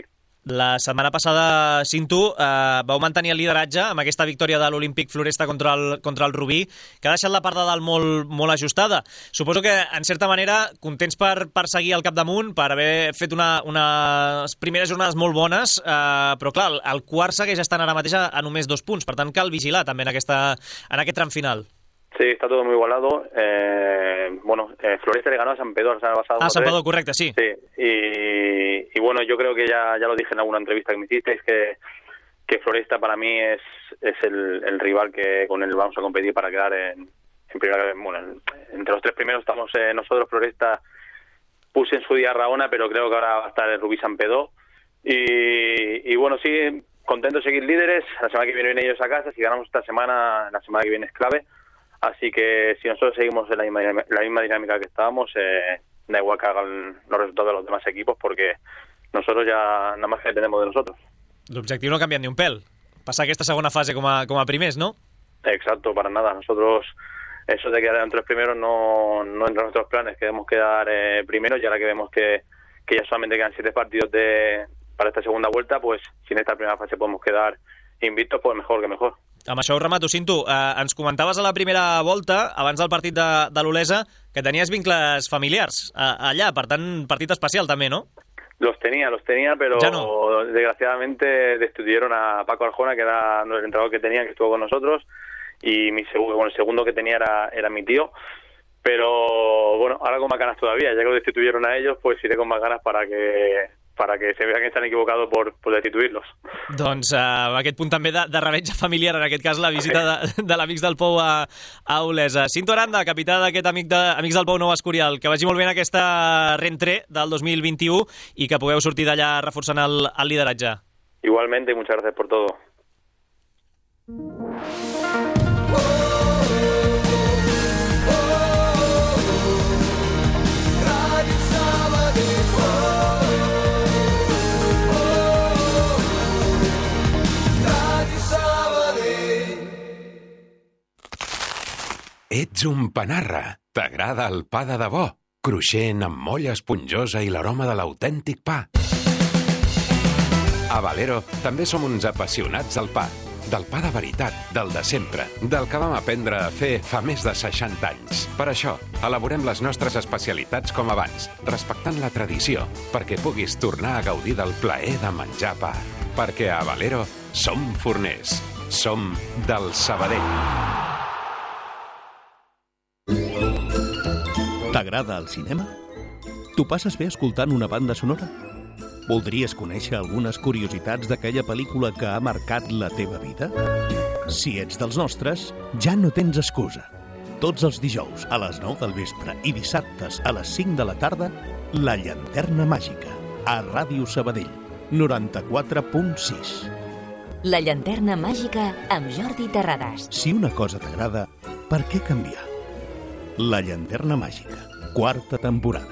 La setmana passada, Cinto, eh, vau mantenir el lideratge amb aquesta victòria de l'Olímpic Floresta contra el, contra el Rubí, que ha deixat la part de dalt molt, molt ajustada. Suposo que, en certa manera, contents per, per seguir al capdamunt, per haver fet una, unes primeres jornades molt bones, eh, però clar, el quart segueix estant ara mateix a, a només dos punts, per tant cal vigilar també en, aquesta, en aquest tram final. Sí, está todo muy igualado. Eh, bueno, eh, Floresta le ganó a San Pedro la semana pasada. Ah, San Pedro, correcto, sí. Sí, y, y bueno, yo creo que ya, ya lo dije en alguna entrevista que me hicisteis, que, que Floresta para mí es, es el, el rival que con él vamos a competir para quedar en, en primera. Bueno, en, entre los tres primeros estamos eh, nosotros. Floresta puse en su día Raona, pero creo que ahora va a estar el Rubí San Pedro. Y, y bueno, sí, contento de seguir líderes. La semana que viene vienen ellos a casa. Si ganamos esta semana, la semana que viene es clave. Así que si nosotros seguimos en la misma, la misma dinámica que estábamos, eh, da igual que hagan los resultados de los demás equipos, porque nosotros ya nada más que dependemos de nosotros. L'objectiu no ha canviat ni un pèl. Passar aquesta segona fase com a, com a primers, ¿no? Exacto, para nada. Nosotros, eso de quedar entre los primeros no, no entra en nuestros planes. Queremos quedar eh, primeros, y ahora que vemos que, que ya solamente quedan siete partidos de, para esta segunda vuelta, pues si en esta primera fase podemos quedar invictos, pues mejor que mejor. Amb això ho remato, Cinto. Eh, ens comentaves a la primera volta, abans del partit de, de l'Olesa, que tenies vincles familiars eh, allà, per tant, partit especial també, ¿no? Los tenía, los tenía, pero no. Desgraciadamente destituyeron a Paco Arjona, que era el entrenador que tenía, que estuvo con nosotros, y mi segundo, bueno, el segundo que tenía era, era mi tío. Pero bueno, ahora con más ganas todavía, ya que lo destituyeron a ellos, pues iré con más ganas para que para que se vea que están equivocados por, por destituirlos. Doncs uh, aquest punt també de, de revenja familiar, en aquest cas la visita de, de l'Amics del Pou a, a Olesa. Cinto Aranda, capità d'aquest amic de, Amics del Pou Nou Escorial, que vagi molt bé en aquesta rentrée del dos mil vint-i-u i que pugueu sortir d'allà reforçant el, el lideratge. Igualmente, y muchas gracias por todo. Ets un panarra. T'agrada el pa de debò, cruixent amb molla esponjosa i l'aroma de l'autèntic pa. A Valero també som uns apassionats del pa. Del pa de veritat, del de sempre, del que vam aprendre a fer fa més de seixanta anys. Per això, elaborem les nostres especialitats com abans, respectant la tradició, perquè puguis tornar a gaudir del plaer de menjar pa. Perquè a Valero som forners. Som del Sabadell. T'agrada el cinema? T'ho passes bé escoltant una banda sonora? Voldries conèixer algunes curiositats d'aquella pel·lícula que ha marcat la teva vida? Si ets dels nostres, ja no tens excusa. Tots els dijous a les nou del vespre i dissabtes a les cinc de la tarda, La Llanterna Màgica, a Ràdio Sabadell, noranta-quatre punt sis. La Llanterna Màgica amb Jordi Terrades. Si una cosa t'agrada, per què canviar? La Llanterna Màgica, quarta temporada.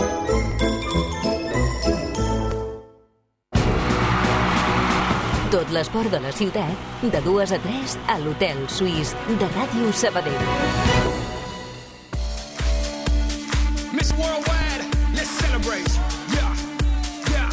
Tot l'esport de la ciutat, de dues a tres, a l'Hotel Suís de Ràdio Sabadell. Miss Worldwide, let's celebrate. Yeah, yeah.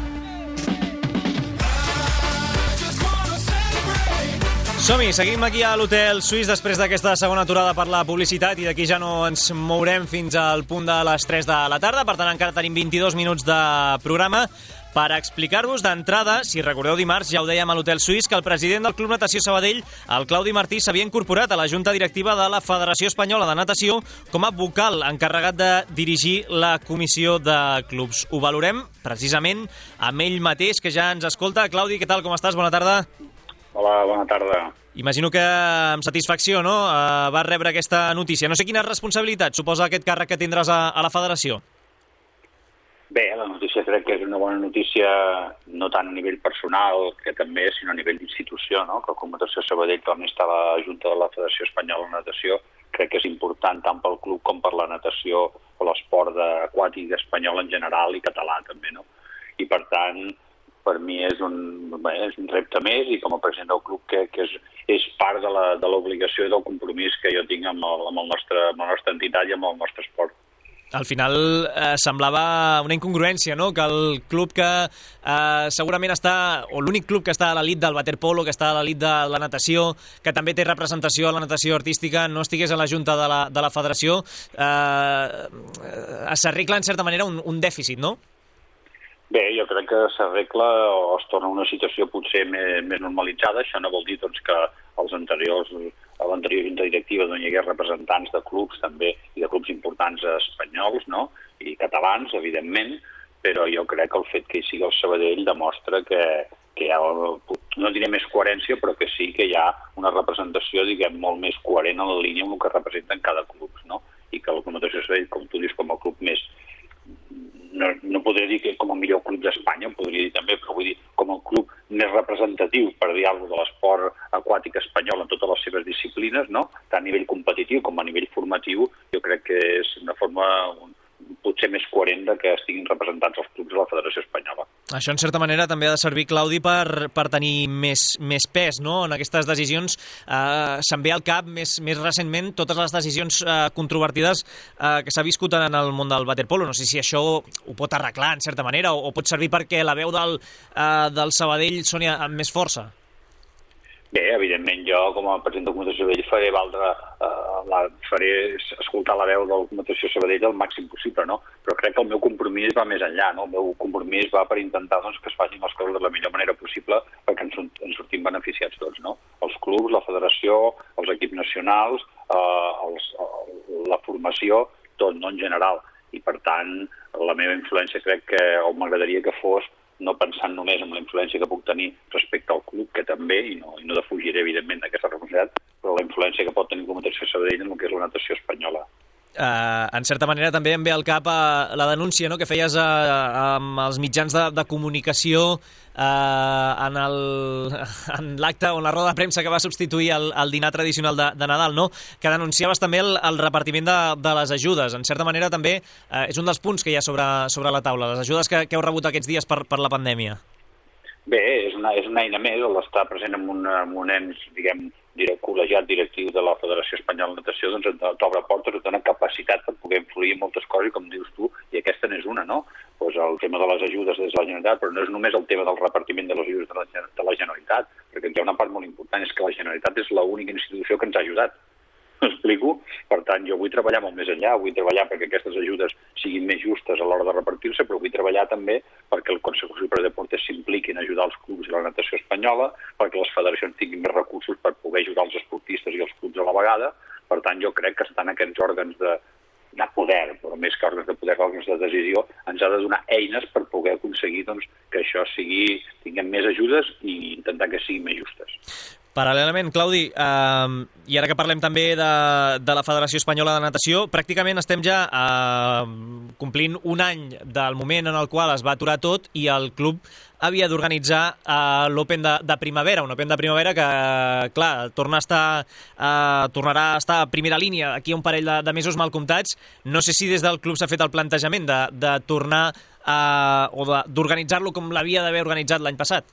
Som-hi, seguim aquí a l'Hotel Suís després d'aquesta segona aturada per la publicitat i d'aquí ja no ens mourem fins al punt de les tres de la tarda, per tant encara tenim vint-i-dos minuts de programa per explicar-vos d'entrada, si recordeu dimarts, ja ho dèiem a l'Hotel Suís, que el president del Club Natació Sabadell, el Claudi Martí, s'havia incorporat a la Junta Directiva de la Federació Espanyola de Natació com a vocal encarregat de dirigir la comissió de clubs. Ho valorem precisament amb ell mateix, que ja ens escolta. Claudi, què tal, com estàs? Bona tarda. Hola, bona tarda. Imagino que amb satisfacció, no?, uh, vas rebre aquesta notícia. No sé quina responsabilitat suposa aquest càrrec que tindràs a, a la federació. Bé, la notícia crec que és una bona notícia, no tant a nivell personal, que també, sinó a nivell d'institució, no? Que el Club Natació Sabadell torni a estar a la Junta de la Federació Espanyola de Natació. Crec que és important tant pel club com per la natació o l'esport aquàtic espanyol en general i català també, no? I per tant, per mi és un, bé, és un repte més i com a president del club que, que és, és part de la, de l'obligació i del compromís que jo tinc amb, el, amb, el nostre, amb la nostra entitat i amb el nostre esport. Al final eh, semblava una incongruència, no?, que el club que eh, segurament està, o l'únic club que està a l'elit del waterpolo, que està a l'elit de la natació, que també té representació a la natació artística, no estigués a la junta de la, de la federació, eh, s'arregla en certa manera un, un dèficit, no? Bé, jo crec que s'arregla o es torna una situació potser més, més normalitzada. Això no vol dir doncs, que els anteriors, a l'anterior junta directiva no hi hagués representants de clubs també i de clubs importants espanyols, no?, i catalans, evidentment, però jo crec que el fet que hi sigui el Sabadell demostra que, que hi ha, no diré més coherència, però que sí que hi ha una representació, diguem, molt més coherent en la línia amb el que representen cada club, no?, i que la Natació Sabadell, com tu dius, com el club més, no, no podria dir que com el millor club d'Espanya, podria dir també, però vull dir com el club més representatiu, per dir alguna cosa, de l'esport aquàtic espanyol en totes les seves disciplines, no?, tant a nivell competitiu com a nivell formatiu, jo crec que és una forma potser més coherent de que estiguin representats els clubs de la Federació Espanyola. Això, en certa manera, també ha de servir, Claudi, per, per tenir més, més pes, no?, en aquestes decisions. Eh, se'n ve al cap més, més recentment totes les decisions eh, controvertides eh, que s'ha viscut en el món del waterpolo. No sé si això ho pot arreglar, en certa manera, o, o pot servir perquè la veu del, eh, del Sabadell soni amb més força. Bé, evidentment, jo, com a president de la Comunitat Sabadell, faré, valdre, eh, la, faré escoltar la veu de la Comunitat Sabadell el màxim possible, no? Però crec que el meu compromís va més enllà, no? El meu compromís va per intentar doncs, que es facin les coses de la millor manera possible perquè ens, ens sortim beneficiats tots, no? Els clubs, la federació, els equips nacionals, eh, els, la formació, tot, no en general. I, per tant, la meva influència crec que, o m'agradaria que fos, no pensant només en la influència que puc tenir respecte al club, que també, i no, i no defugiré, evidentment, d'aquesta responsabilitat, però la influència que pot tenir la Comunitat Sabadell en el que és la natació espanyola. Uh, en certa manera també em ve al cap uh, la denúncia, no?, que feies uh, amb els mitjans de, de comunicació uh, en l'acte o en la roda de premsa que va substituir el, el dinar tradicional de, de Nadal, no?, que denunciaves també el, el repartiment de, de les ajudes. En certa manera també uh, és un dels punts que hi ha sobre, sobre la taula, les ajudes que, que heu rebut aquests dies per, per la pandèmia. Bé, és una, és una eina més, l'estar present en un, en un ens, diguem, col·legiat directiu de la Federació Espanyola de Natació, doncs t'obre portes, et dona capacitat per poder influir en moltes coses, com dius tu, i aquesta n'és una, no? Pues el tema de les ajudes des de la Generalitat, però no és només el tema del repartiment de les ajudes de la, de la Generalitat, perquè hi ha una part molt important, és que la Generalitat és l'única institució que ens ha ajudat. M'explico? Per tant, jo vull treballar molt més enllà, vull treballar perquè aquestes ajudes siguin més justes a l'hora de repartir-se, però vull treballar també perquè el Consejo Superior de Deportes s'impliqui en ajudar els clubs i la natació espanyola, perquè les federacions tinguin més recursos per poder ajudar els esportistes i els clubs a la vegada. Per tant, jo crec que estan aquests òrgans de, de poder, però més que òrgans de poder, òrgans de decisió, ens ha de donar eines per poder aconseguir doncs, que això sigui, tinguem més ajudes i intentar que siguin més justes. Paral·lelament, Claudi, eh, i ara que parlem també de, de la Federació Espanyola de Natació, pràcticament estem ja eh, complint un any del moment en el qual es va aturar tot i el club havia d'organitzar eh, l'Open de, de primavera, un Open de primavera que, clar, torna a estar, eh, tornarà a estar a primera línia aquí un parell de, de mesos mal comptats. No sé si des del club s'ha fet el plantejament de, de tornar eh, o d'organitzar-lo com l'havia d'haver organitzat l'any passat.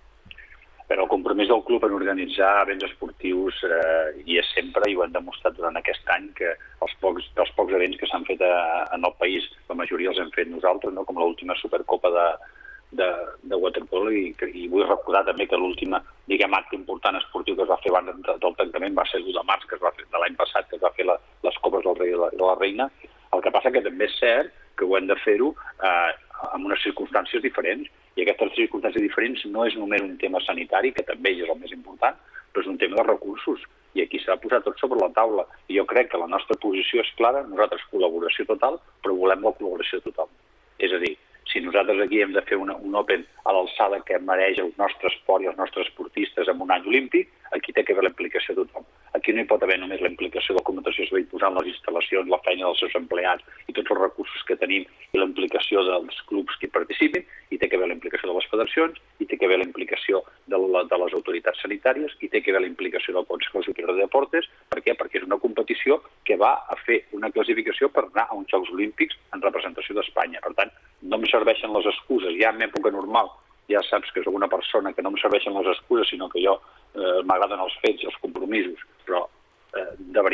Però el compromís del club en organitzar events esportius eh, hi és sempre, i ho hem demostrat durant aquest any, que els pocs, dels pocs events que s'han fet a, en el país, la majoria els hem fet nosaltres, no? Com l'última Supercopa de, de, de waterpolo, i, i vull recordar també que l'última, diguem, acte important esportiu que es va fer abans del tancament va ser l'u de març, que es va fer de l'any passat, que es va fer la, les Copes del Rei i la, la Reina. El que passa que també és cert que ho hem de fer-ho eh, en unes circumstàncies diferents, i aquestes circumstàncies diferents no és només un tema sanitari, que també és el més important, però és un tema de recursos, i aquí s'ha posat tot sobre la taula. I jo crec que la nostra posició és clara, nosaltres col·laboració total, però volem la col·laboració total. És a dir, si nosaltres aquí hem de fer una, un Open a l'alçada que mereix el nostre esport i els nostres esportistes en un any olímpic, aquí té que haver la implicació de tothom. Aquí no hi pot haver només la implicació de la Comunitat Sabadell posant les instal·lacions, la feina dels seus empleats i tots els recursos que tenim, i la implicació dels clubs que hi participin, i té que haver la implicació de les federacions, i té que haver la implicació de, la, de les autoritats sanitàries, i té que haver la implicació del Consejo Superior de Deportes. Per què? Perquè és una competició que va a fer una classificació per anar a uns Jocs Olímpics en representació d'Espanya. Per tant, no em serveixen les excuses. Ja en època normal, ja saps que soc una persona que no em serveixen les excuses, sinó que jo eh, m'agraden els fets i els compromisos, però eh, de veritat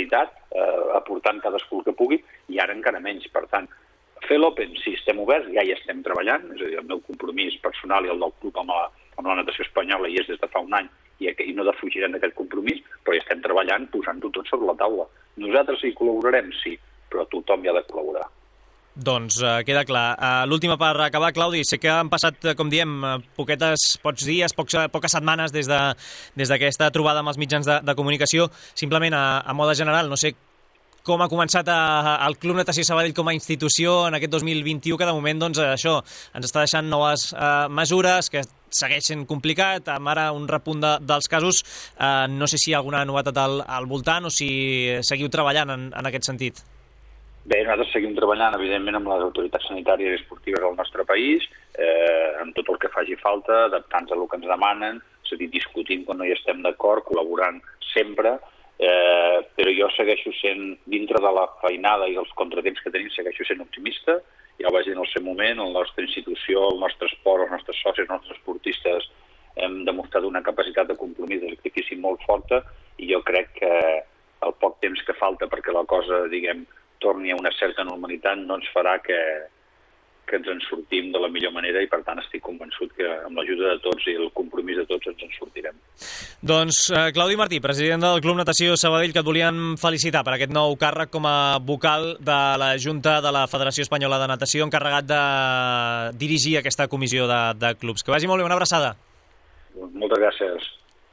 eh, aportant cadascú el que pugui, i ara encara menys. Per tant, fer l'Open, si estem oberts, ja hi estem treballant, és a dir, el meu compromís personal i el del club amb la, amb la natació espanyola hi és des de fa un any, i, i no defugirem d'aquest compromís, però hi estem treballant posant-ho tot sobre la taula. Nosaltres hi col·laborarem, sí, però tothom hi ha de col·laborar. Doncs uh, queda clar. Uh, l'última per acabar, Claudi, sé que han passat, com diem, poquetes, pocs dies, pocs, poques setmanes des d'aquesta de, trobada amb els mitjans de, de comunicació. Simplement, a, a mode general, no sé com ha començat a, a, el Club Natació Sabadell com a institució en aquest dos mil vint-i-u, que de moment doncs, això ens està deixant noves uh, mesures, que segueix sent complicat, amb ara un repunt de, dels casos. Uh, no sé si hi ha alguna novetat al, al voltant o si seguiu treballant en, en aquest sentit. Bé, nosaltres seguim treballant, evidentment, amb les autoritats sanitàries i esportives del nostre país, eh, amb tot el que faci falta, adaptant-nos a el que ens demanen, és a dir, discutint quan no hi estem d'acord, col·laborant sempre, eh, però jo segueixo sent, dintre de la feinada i dels contratemps que tenim, segueixo sent optimista. Ja ho vaig dir en el seu moment, la nostra institució, el nostre esport, els nostres socis, els nostres esportistes hem demostrat una capacitat de compromís, de sacrifici molt forta, i jo crec que el poc temps que falta perquè la cosa, diguem, torni a una certa normalitat no ens farà que, que ens en sortim de la millor manera, i per tant estic convençut que amb l'ajuda de tots i el compromís de tots ens en sortirem. Doncs eh, Claudi Martí, president del Club Natació Sabadell, que et volíem felicitar per aquest nou càrrec com a vocal de la Junta de la Federació Espanyola de Natació, encarregat de dirigir aquesta comissió de, de clubs. Que vagi molt bé, una abraçada. Moltes gràcies.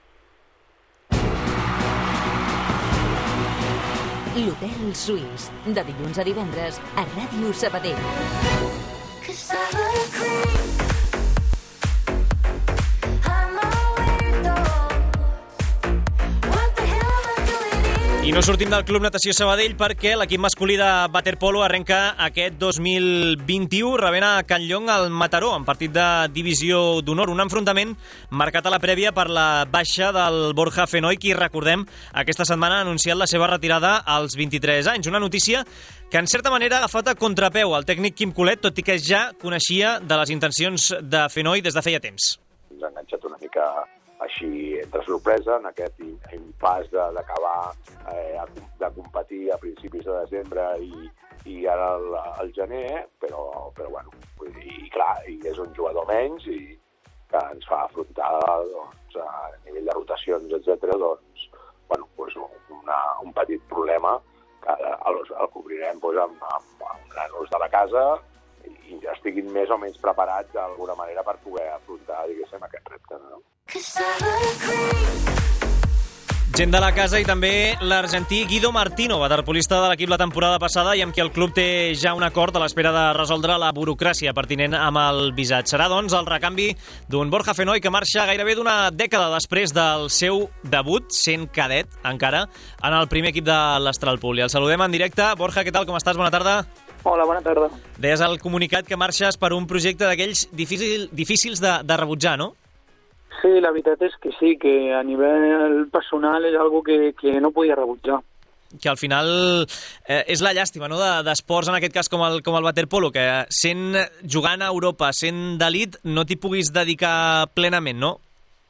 L'Hotel Suís, de dilluns a divendres a Ràdio Sabadell. I no sortim del Club Natació Sabadell perquè l'equip masculí de waterpolo arrenca aquest dos mil vint-i-u rebent a Can Llong al Mataró en partit de divisió d'honor. Un enfrontament marcat a la prèvia per la baixa del Borja Fenoy, qui, recordem, aquesta setmana ha anunciat la seva retirada als vint-i-tres anys. Una notícia que en certa manera ha agafat a contrapeu el tècnic Quim Colet, tot i que ja coneixia de les intencions de Fenoy des de feia temps. Ens ha enganxat una mica així entre sorpresa en aquest impàs d'acabar eh, de competir a principis de desembre i, i ara el, el gener, però, però bueno, vull dir, i clar, i és un jugador menys i que ens fa afrontar doncs, a nivell de rotacions, etcètera, doncs, bueno, doncs una, un petit problema que el, el cobrirem doncs, amb, amb, amb nanos de la casa i ja estiguin més o menys preparats d'alguna manera per poder afrontar, diguéssim, aquest repte, no? Gent de la casa i també l'argentí Guido Martino, waterpolista de l'equip la temporada passada i amb qui el club té ja un acord a l'espera de resoldre la burocràcia pertinent amb el visat. Serà, doncs, el recanvi d'un Borja Fenoy que marxa gairebé d'una dècada després del seu debut, sent cadet encara, en el primer equip de l'Astralpool. I el saludem en directe. Borja, què tal? Com estàs? Bona tarda. Hola, bona tarda. Deies al comunicat que marxes per un projecte d'aquells difícil, difícils de, de rebutjar, no? Sí, la veritat és que sí, que a nivell personal és algo que, que no podia rebutjar. Que al final eh, és la llàstima, no?, d'esports, de, en aquest cas com el, com el waterpolo, que sent, jugant a Europa, sent d'elit, no t'hi puguis dedicar plenament, no?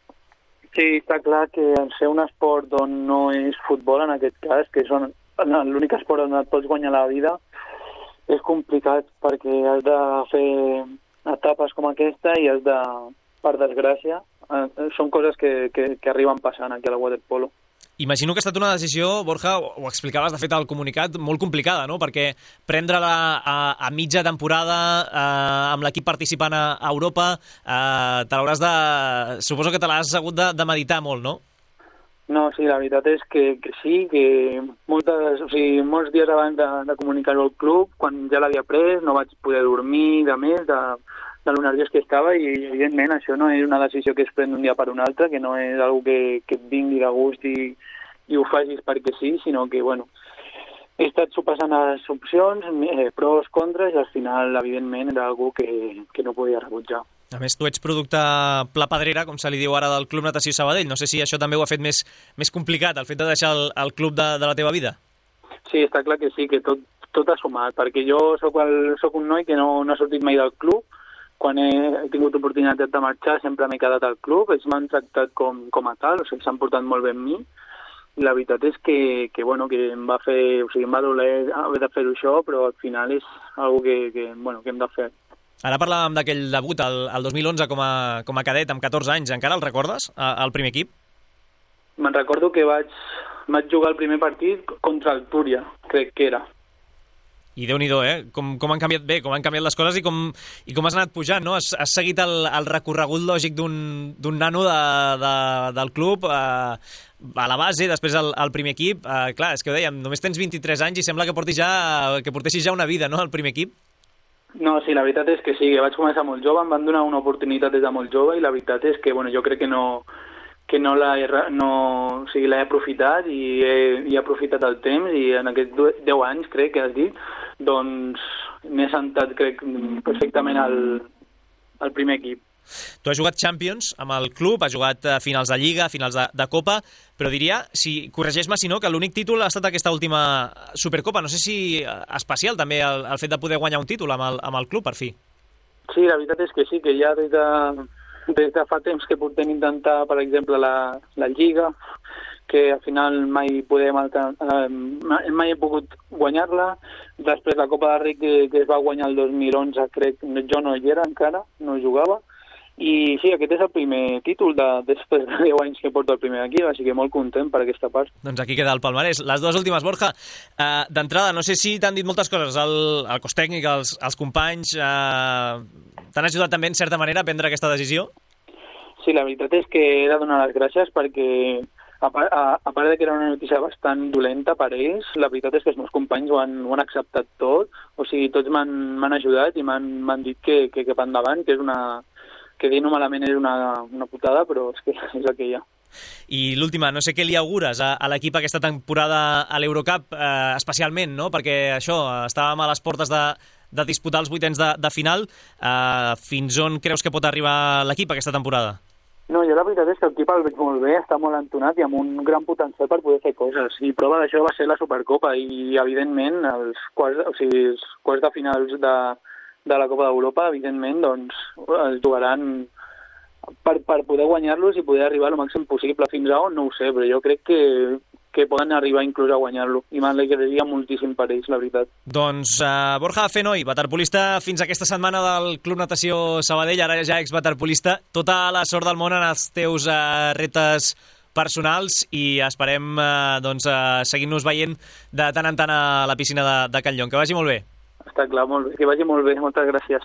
Sí, està clar que en ser un esport on no és futbol, en aquest cas, que és l'únic esport on et pots guanyar la vida, és complicat perquè has de fer etapes com aquesta i has de, per desgràcia, eh, són coses que, que, que arriben passant aquí a la waterpolo. Imagino que ha estat una decisió, Borja, ho explicaves de fet al comunicat, molt complicada, no? Perquè prendre-la a, a mitja temporada eh, amb l'equip participant a, a Europa, eh, te l'hauràs de... Suposo que te l'has hagut de, de meditar molt, no? No, sí, la veritat és que, que sí, que moltes, o sigui, molts dies abans de, de comunicar-ho al club, quan ja l'havia pres, no vaig poder dormir, de més, de, de lo nerviós que estava, i evidentment això no és una decisió que es pren d'un dia per un altre, que no és una que, que et vingui de gust i, i ho facis perquè sí, sinó que, bueno, he estat sopassant les opcions, eh, pros, contres, i al final, evidentment, era una que, que no podia rebutjar. A més, tu ets producte pla pedrera, com se li diu ara, del Club Natació Sabadell. No sé si això també ho ha fet més, més complicat, el fet de deixar el, el club de, de la teva vida. Sí, està clar que sí, que tot, tot ha sumat, perquè jo soc, el, soc un noi que no, no ha sortit mai del club. Quan he, he tingut oportunitat de marxar sempre m'he quedat al club, ells m'han tractat com, com a tal, o sigui, s'han portat molt bé amb mi, i la veritat és que, que, bueno, que em va fer, o sigui, em va doler haver de fer-ho això, però al final és algo que, que, bueno, que hem de fer. Ara parlàvem d'aquell debut el, el dos mil onze com a, com a cadet amb catorze anys. Encara el recordes, al primer equip? Me'n recordo que vaig, vaig jugar el primer partit contra el Túria, crec que era. I Déu-n'hi-do, eh? Com, com han canviat bé, com han canviat les coses i com, i com has anat pujant, no? Has, has seguit el, el recorregut lògic d'un nano de, de, del club eh, a la base, després al, al primer equip. Eh, clar, és que ho dèiem, només tens vint-i-tres anys i sembla que portis ja, que portessis ja una vida, no?, al primer equip. No, sí, la veritat és que sí, que vaig començar molt jove, em van donar una oportunitat des de molt jove i la veritat és que, bueno, jo crec que no... que no l'he no, o sigui, l'he aprofitat i he, he aprofitat el temps i en aquests deu anys, crec que has dit, doncs m'he sentat, crec, perfectament al, al primer equip. Tu has jugat Champions amb el club, has jugat a finals de Lliga, finals de, de Copa, però diria, si corregeix-me si no, que l'únic títol ha estat aquesta última Supercopa. No sé si especial també el, el fet de poder guanyar un títol amb el, amb el club, per fi. Sí, la veritat és que sí, que ja des de... Des de fa temps que portem intentar, per exemple, la, la Lliga, que al final mai podem eh, mai he pogut guanyar-la. Després la Copa del Rei que, que es va guanyar el dos mil onze, crec, jo no hi era encara, no jugava. I sí, aquest és el primer títol de, després de deu anys que porto el primer equip, així que molt content per aquesta part. Doncs aquí queda el palmarès. Les dues últimes, Borja. Uh, D'entrada, no sé si t'han dit moltes coses, el, el cos tècnic, els, els companys... Uh, T'han ajudat també, en certa manera, a prendre aquesta decisió? Sí, la veritat és que he de donar les gràcies perquè, a part, a, a part de que era una notícia bastant dolenta per ells, la veritat és que els meus companys ho han, ho han acceptat tot, o sigui, tots m'han ajudat i m'han dit que, que cap endavant, que és una... que dir-ho malament és una, una putada, però és que és el que hi ha. I l'última, no sé què li augures a, a l'equip aquesta temporada a l'Eurocup, eh, especialment, no? Perquè això, estàvem a les portes de, de disputar els vuitens de, de final. Eh, fins on creus que pot arribar l'equip aquesta temporada? No, jo la veritat és que l'equip el veig molt bé, està molt entonat i amb un gran potencial per poder fer coses. I prova d'això va ser la Supercopa i, evidentment, els quarts, o sigui, els quarts de finals de, de la Copa d'Europa, evidentment, doncs, els jugaran per, per poder guanyar-los i poder arribar al màxim possible. Fins a on no ho sé, però jo crec que, que poden arribar inclús a guanyar-lo. I m'alegraria moltíssim per ells, la veritat. Doncs uh, Borja Fenoi, waterpolista fins aquesta setmana del Club Natació Sabadell, ara ja ex-waterpolista. Tota la sort del món en els teus uh, reptes personals i esperem uh, doncs, uh, seguir-nos veient de tant en tant a la piscina de, de Can Llong. Que vagi molt bé. Està clar, molt bé. Que vagi molt bé. Moltes gràcies.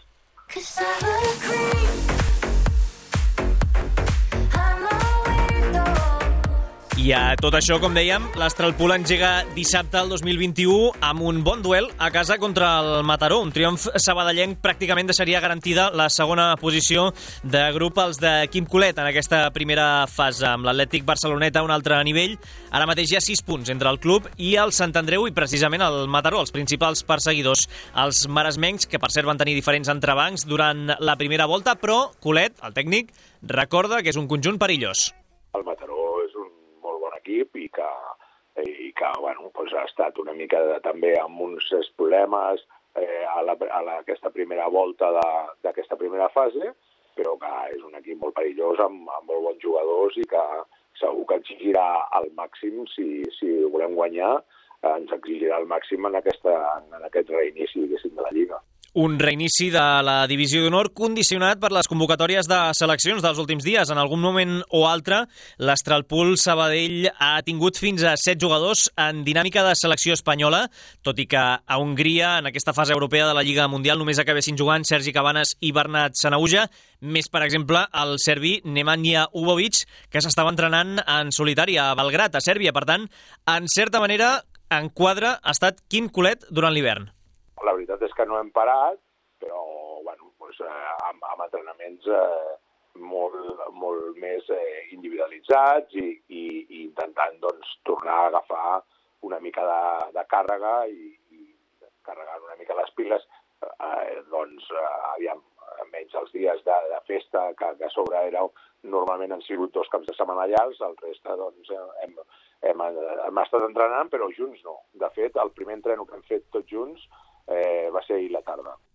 I a tot això, com dèiem, l'Astralpool engega dissabte el dos mil vint-i-u amb un bon duel a casa contra el Mataró. Un triomf sabadellenc pràcticament deixaria garantida la segona posició de grup als de Quim Colet en aquesta primera fase. Amb l'Atlètic Barceloneta a un altre nivell, ara mateix hi ha sis punts entre el club i el Sant Andreu i precisament el Mataró, els principals perseguidors. Els maresmencs, que per cert van tenir diferents entrebancs durant la primera volta, però Colet, el tècnic, recorda que és un conjunt perillós. El Mataró equip i que, i que bueno, pues ha estat una mica de, també amb uns problemes eh, a, la, a la, aquesta primera volta d'aquesta primera fase, però que és un equip molt perillós amb, amb molt bons jugadors i que segur que exigirà al màxim, si, si volem guanyar, ens exigirà al màxim en, aquesta, en aquest reinici de la Lliga. Un reinici de la divisió d'honor condicionat per les convocatòries de seleccions dels últims dies. En algun moment o altre, l'Astralpool Sabadell ha tingut fins a set jugadors en dinàmica de selecció espanyola, tot i que a Hongria, en aquesta fase europea de la Lliga Mundial, només acabessin jugant Sergi Cabanes i Bernat Sanahuja, més, per exemple, el serbi Nemanja Ubovic, que s'estava entrenant en solitari a Belgrat, a Sèrbia. Per tant, en certa manera, en quadre ha estat Quim Colet durant l'hivern. La veritat és que no hem parat, però bueno, doncs, eh, amb, amb entrenaments eh, molt, molt més eh, individualitzats i, i, i intentant doncs, tornar a agafar una mica de, de càrrega i, i carregar una mica les piles, eh, doncs eh, aviam, menys els dies de, de festa, que, que a sobre era, normalment han sigut dos caps de setmana llargs, el reste doncs, hem, hem, hem estat entrenant, però junts no. De fet, el primer entreno que hem fet tots junts Eh, va ser ahir la tarda.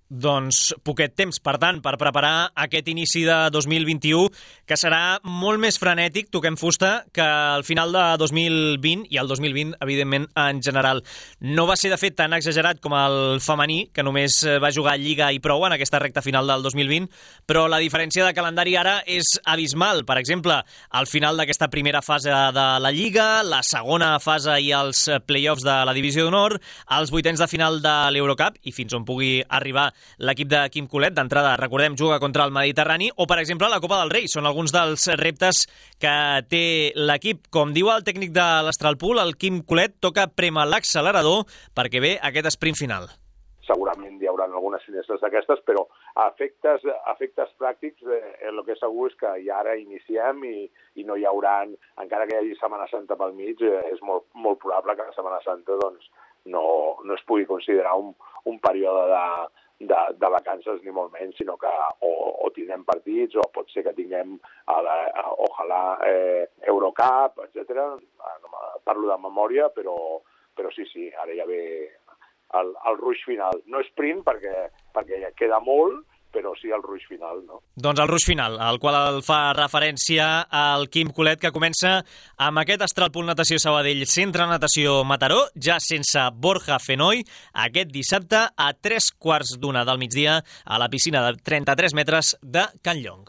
Doncs poquet temps, per tant, per preparar aquest inici de dos mil vint-i-u, que serà molt més frenètic, toquem fusta, que al final de dos mil vint, i el dos mil vint, evidentment, en general. No va ser, de fet, tan exagerat com el femení, que només va jugar Lliga i prou en aquesta recta final del dos mil vint, però la diferència de calendari ara és abismal. Per exemple, al final d'aquesta primera fase de la Lliga, la segona fase i els play-offs de la Divisió d'Honor, els vuitens de final de l'Eurocup, i fins on pugui arribar l'equip de Quim Colet. D'entrada, recordem, juga contra el Mediterrani, o, per exemple, la Copa del Rei. Són alguns dels reptes que té l'equip. Com diu el tècnic de l'Astralpool, el Quim Colet, toca prémer l'accelerador perquè ve aquest sprint final. Segurament hi haurà algunes finestres d'aquestes, però a efectes, a efectes pràctics, eh, el que és segur és que ja ara iniciem i, i no hi haurà, encara que hi hagi Setmana Santa pel mig, eh, és molt, molt probable que la Setmana Santa doncs, no, no es pugui considerar un, un període de De, de vacances ni molt menys, sinó que o, o tindrem partits o pot ser que tinguem a la, a, ojalà eh, Eurocup, etcètera. No parlo de memòria, però, però sí, sí, ara ja ve el, el ruix final. No sprint perquè, perquè ja queda molt, però sí el ruix final, no? Doncs el ruix final, al qual el fa referència al Quim Colet, que comença amb aquest Astralpool Natació Sabadell Centre Natació Mataró, ja sense Borja Fenoi, aquest dissabte a tres quarts d'una del migdia a la piscina de trenta-tres metres de Can Llong.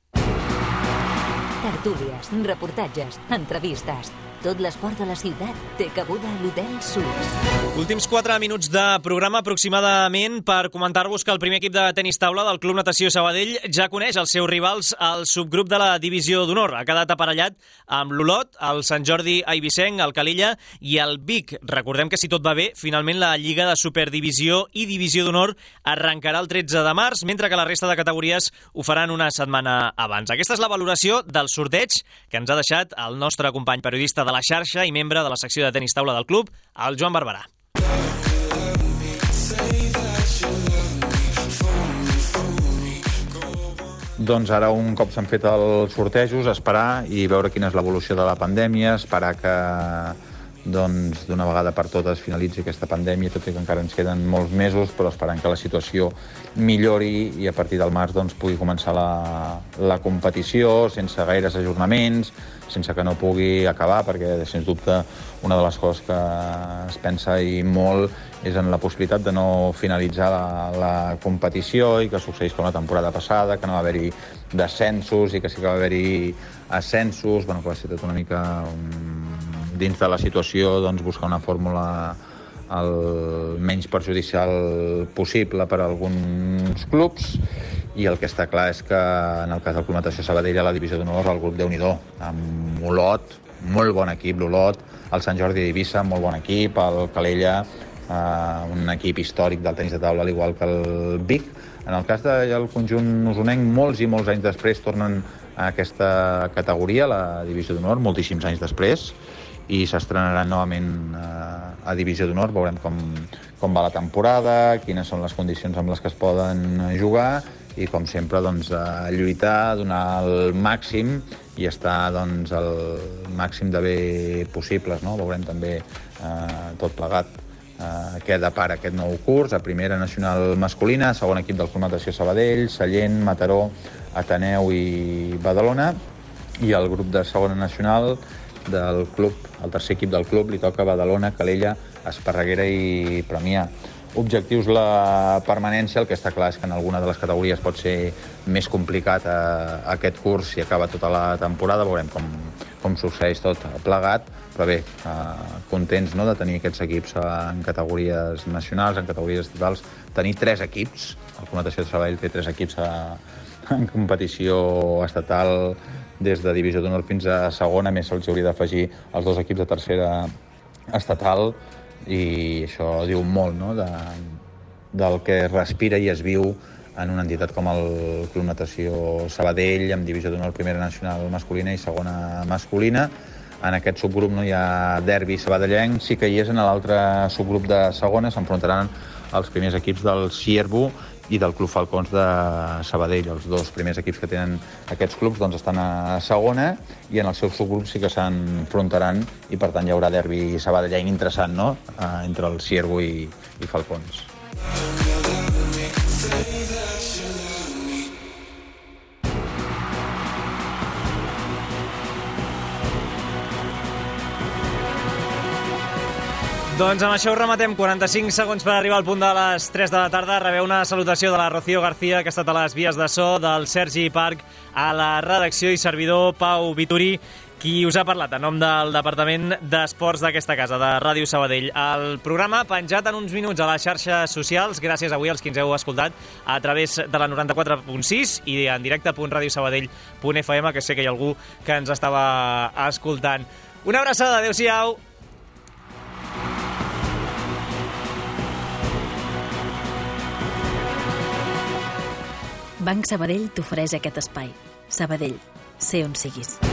Tertúlies, reportatges, entrevistes... Tot l'esport de la ciutat té cabuda a l'Hotel Suís. Últims quatre minuts de programa aproximadament per comentar-vos que el primer equip de tenis taula del Club Natació Sabadell ja coneix els seus rivals al subgrup de la Divisió d'Honor. Ha quedat aparellat amb l'Olot, el Sant Jordi Eivissenc, el Calella i el Vic. Recordem que si tot va bé, finalment la Lliga de Superdivisió i Divisió d'Honor arrencarà el tretze de març, mentre que la resta de categories ho faran una setmana abans. Aquesta és la valoració del sorteig que ens ha deixat el nostre company periodista de la xarxa i membre de la secció de tenis taula del club, el Joan Barberà. Doncs ara, un cop s'han fet els sortejos, esperar i veure quina és l'evolució de la pandèmia, esperar que doncs d'una vegada per totes finalitzi aquesta pandèmia, tot i que encara ens queden molts mesos, però esperant que la situació millori i a partir del març doncs, pugui començar la, la competició sense gaires ajornaments, sense que no pugui acabar, perquè, sens dubte, una de les coses que es pensa i molt és en la possibilitat de no finalitzar la, la competició i que succeís com la temporada passada, que no va haver-hi descensos i que sí que va haver-hi ascensos, bueno, que va ser tot una mica um, dins de la situació, doncs, buscar una fórmula el menys perjudicial possible per a alguns clubs, i el que està clar és que en el cas del Club Natació Sabadell a la Divisió d'Honor el grup Déu-n'hi-do, amb Olot, molt bon equip l'Olot, el Sant Jordi d'Eivissa, molt bon equip, el Calella, eh, un equip històric del tenis de taula, al igual que el Vic. En el cas del conjunt usonenc, molts i molts anys després tornen a aquesta categoria, la Divisió d'Honor, moltíssims anys després, i s'estrenaran novament eh, a Divisió d'Honor. Veurem com, com va la temporada, quines són les condicions amb les que es poden jugar, i com sempre doncs, a lluitar, donar el màxim i estar doncs, el màxim de bé possibles, no? Veurem també eh, tot plegat eh, què depara aquest nou curs, a primera nacional masculina, segon equip del Club Natació Sabadell, Sallent, Mataró, Ateneu i Badalona, i el grup de segona nacional del club, el tercer equip del club, li toca Badalona, Calella, Esparreguera i Premià. Objectius la permanència, el que està clar és que en alguna de les categories pot ser més complicat a, a aquest curs si acaba tota la temporada, veurem com, com succeeix tot plegat, però bé, eh, contents, no?, de tenir aquests equips en categories nacionals, en categories estatals, tenir tres equips, el Club Natació de Sabadell té tres equips a, en competició estatal des de Divisió d'Honor fins a segona, més se'ls hauria d'afegir els dos equips de tercera estatal, i això diu molt, no?, de, del que es respira i es viu en una entitat com el Club Natació Sabadell, amb Divisió d'Honor primera nacional masculina i segona masculina. En aquest subgrup no hi ha derbi sabadellenc, sí que hi és en l'altre subgrup de segona, s'enfrontaran els primers equips del Ciervo i del Club Falcons de Sabadell. Els dos primers equips que tenen aquests clubs doncs, estan a segona, i en el seu subgrup sí que s'enfrontaran, i per tant hi haurà derbi sabadellenc interessant, no?, eh, entre el Ciervo i, i Falcons. Doncs amb això ho rematem. quaranta-cinc segons per arribar al punt de les tres de la tarda. Rebeu una salutació de la Rocío García, que ha estat a les vies de so, del Sergi Parc, a la redacció, i servidor Pau Vituri, qui us ha parlat en nom del Departament d'Esports d'aquesta casa, de Ràdio Sabadell. El programa penjat en uns minuts a les xarxes socials. Gràcies avui als qui ens heu escoltat a través de la noranta-quatre punt sis i en directe punt radiosabadell punt f m, que sé que hi ha algú que ens estava escoltant. Una abraçada, adeu-siau. Banc Sabadell t'ofereix aquest espai. Sabadell, sé on siguis.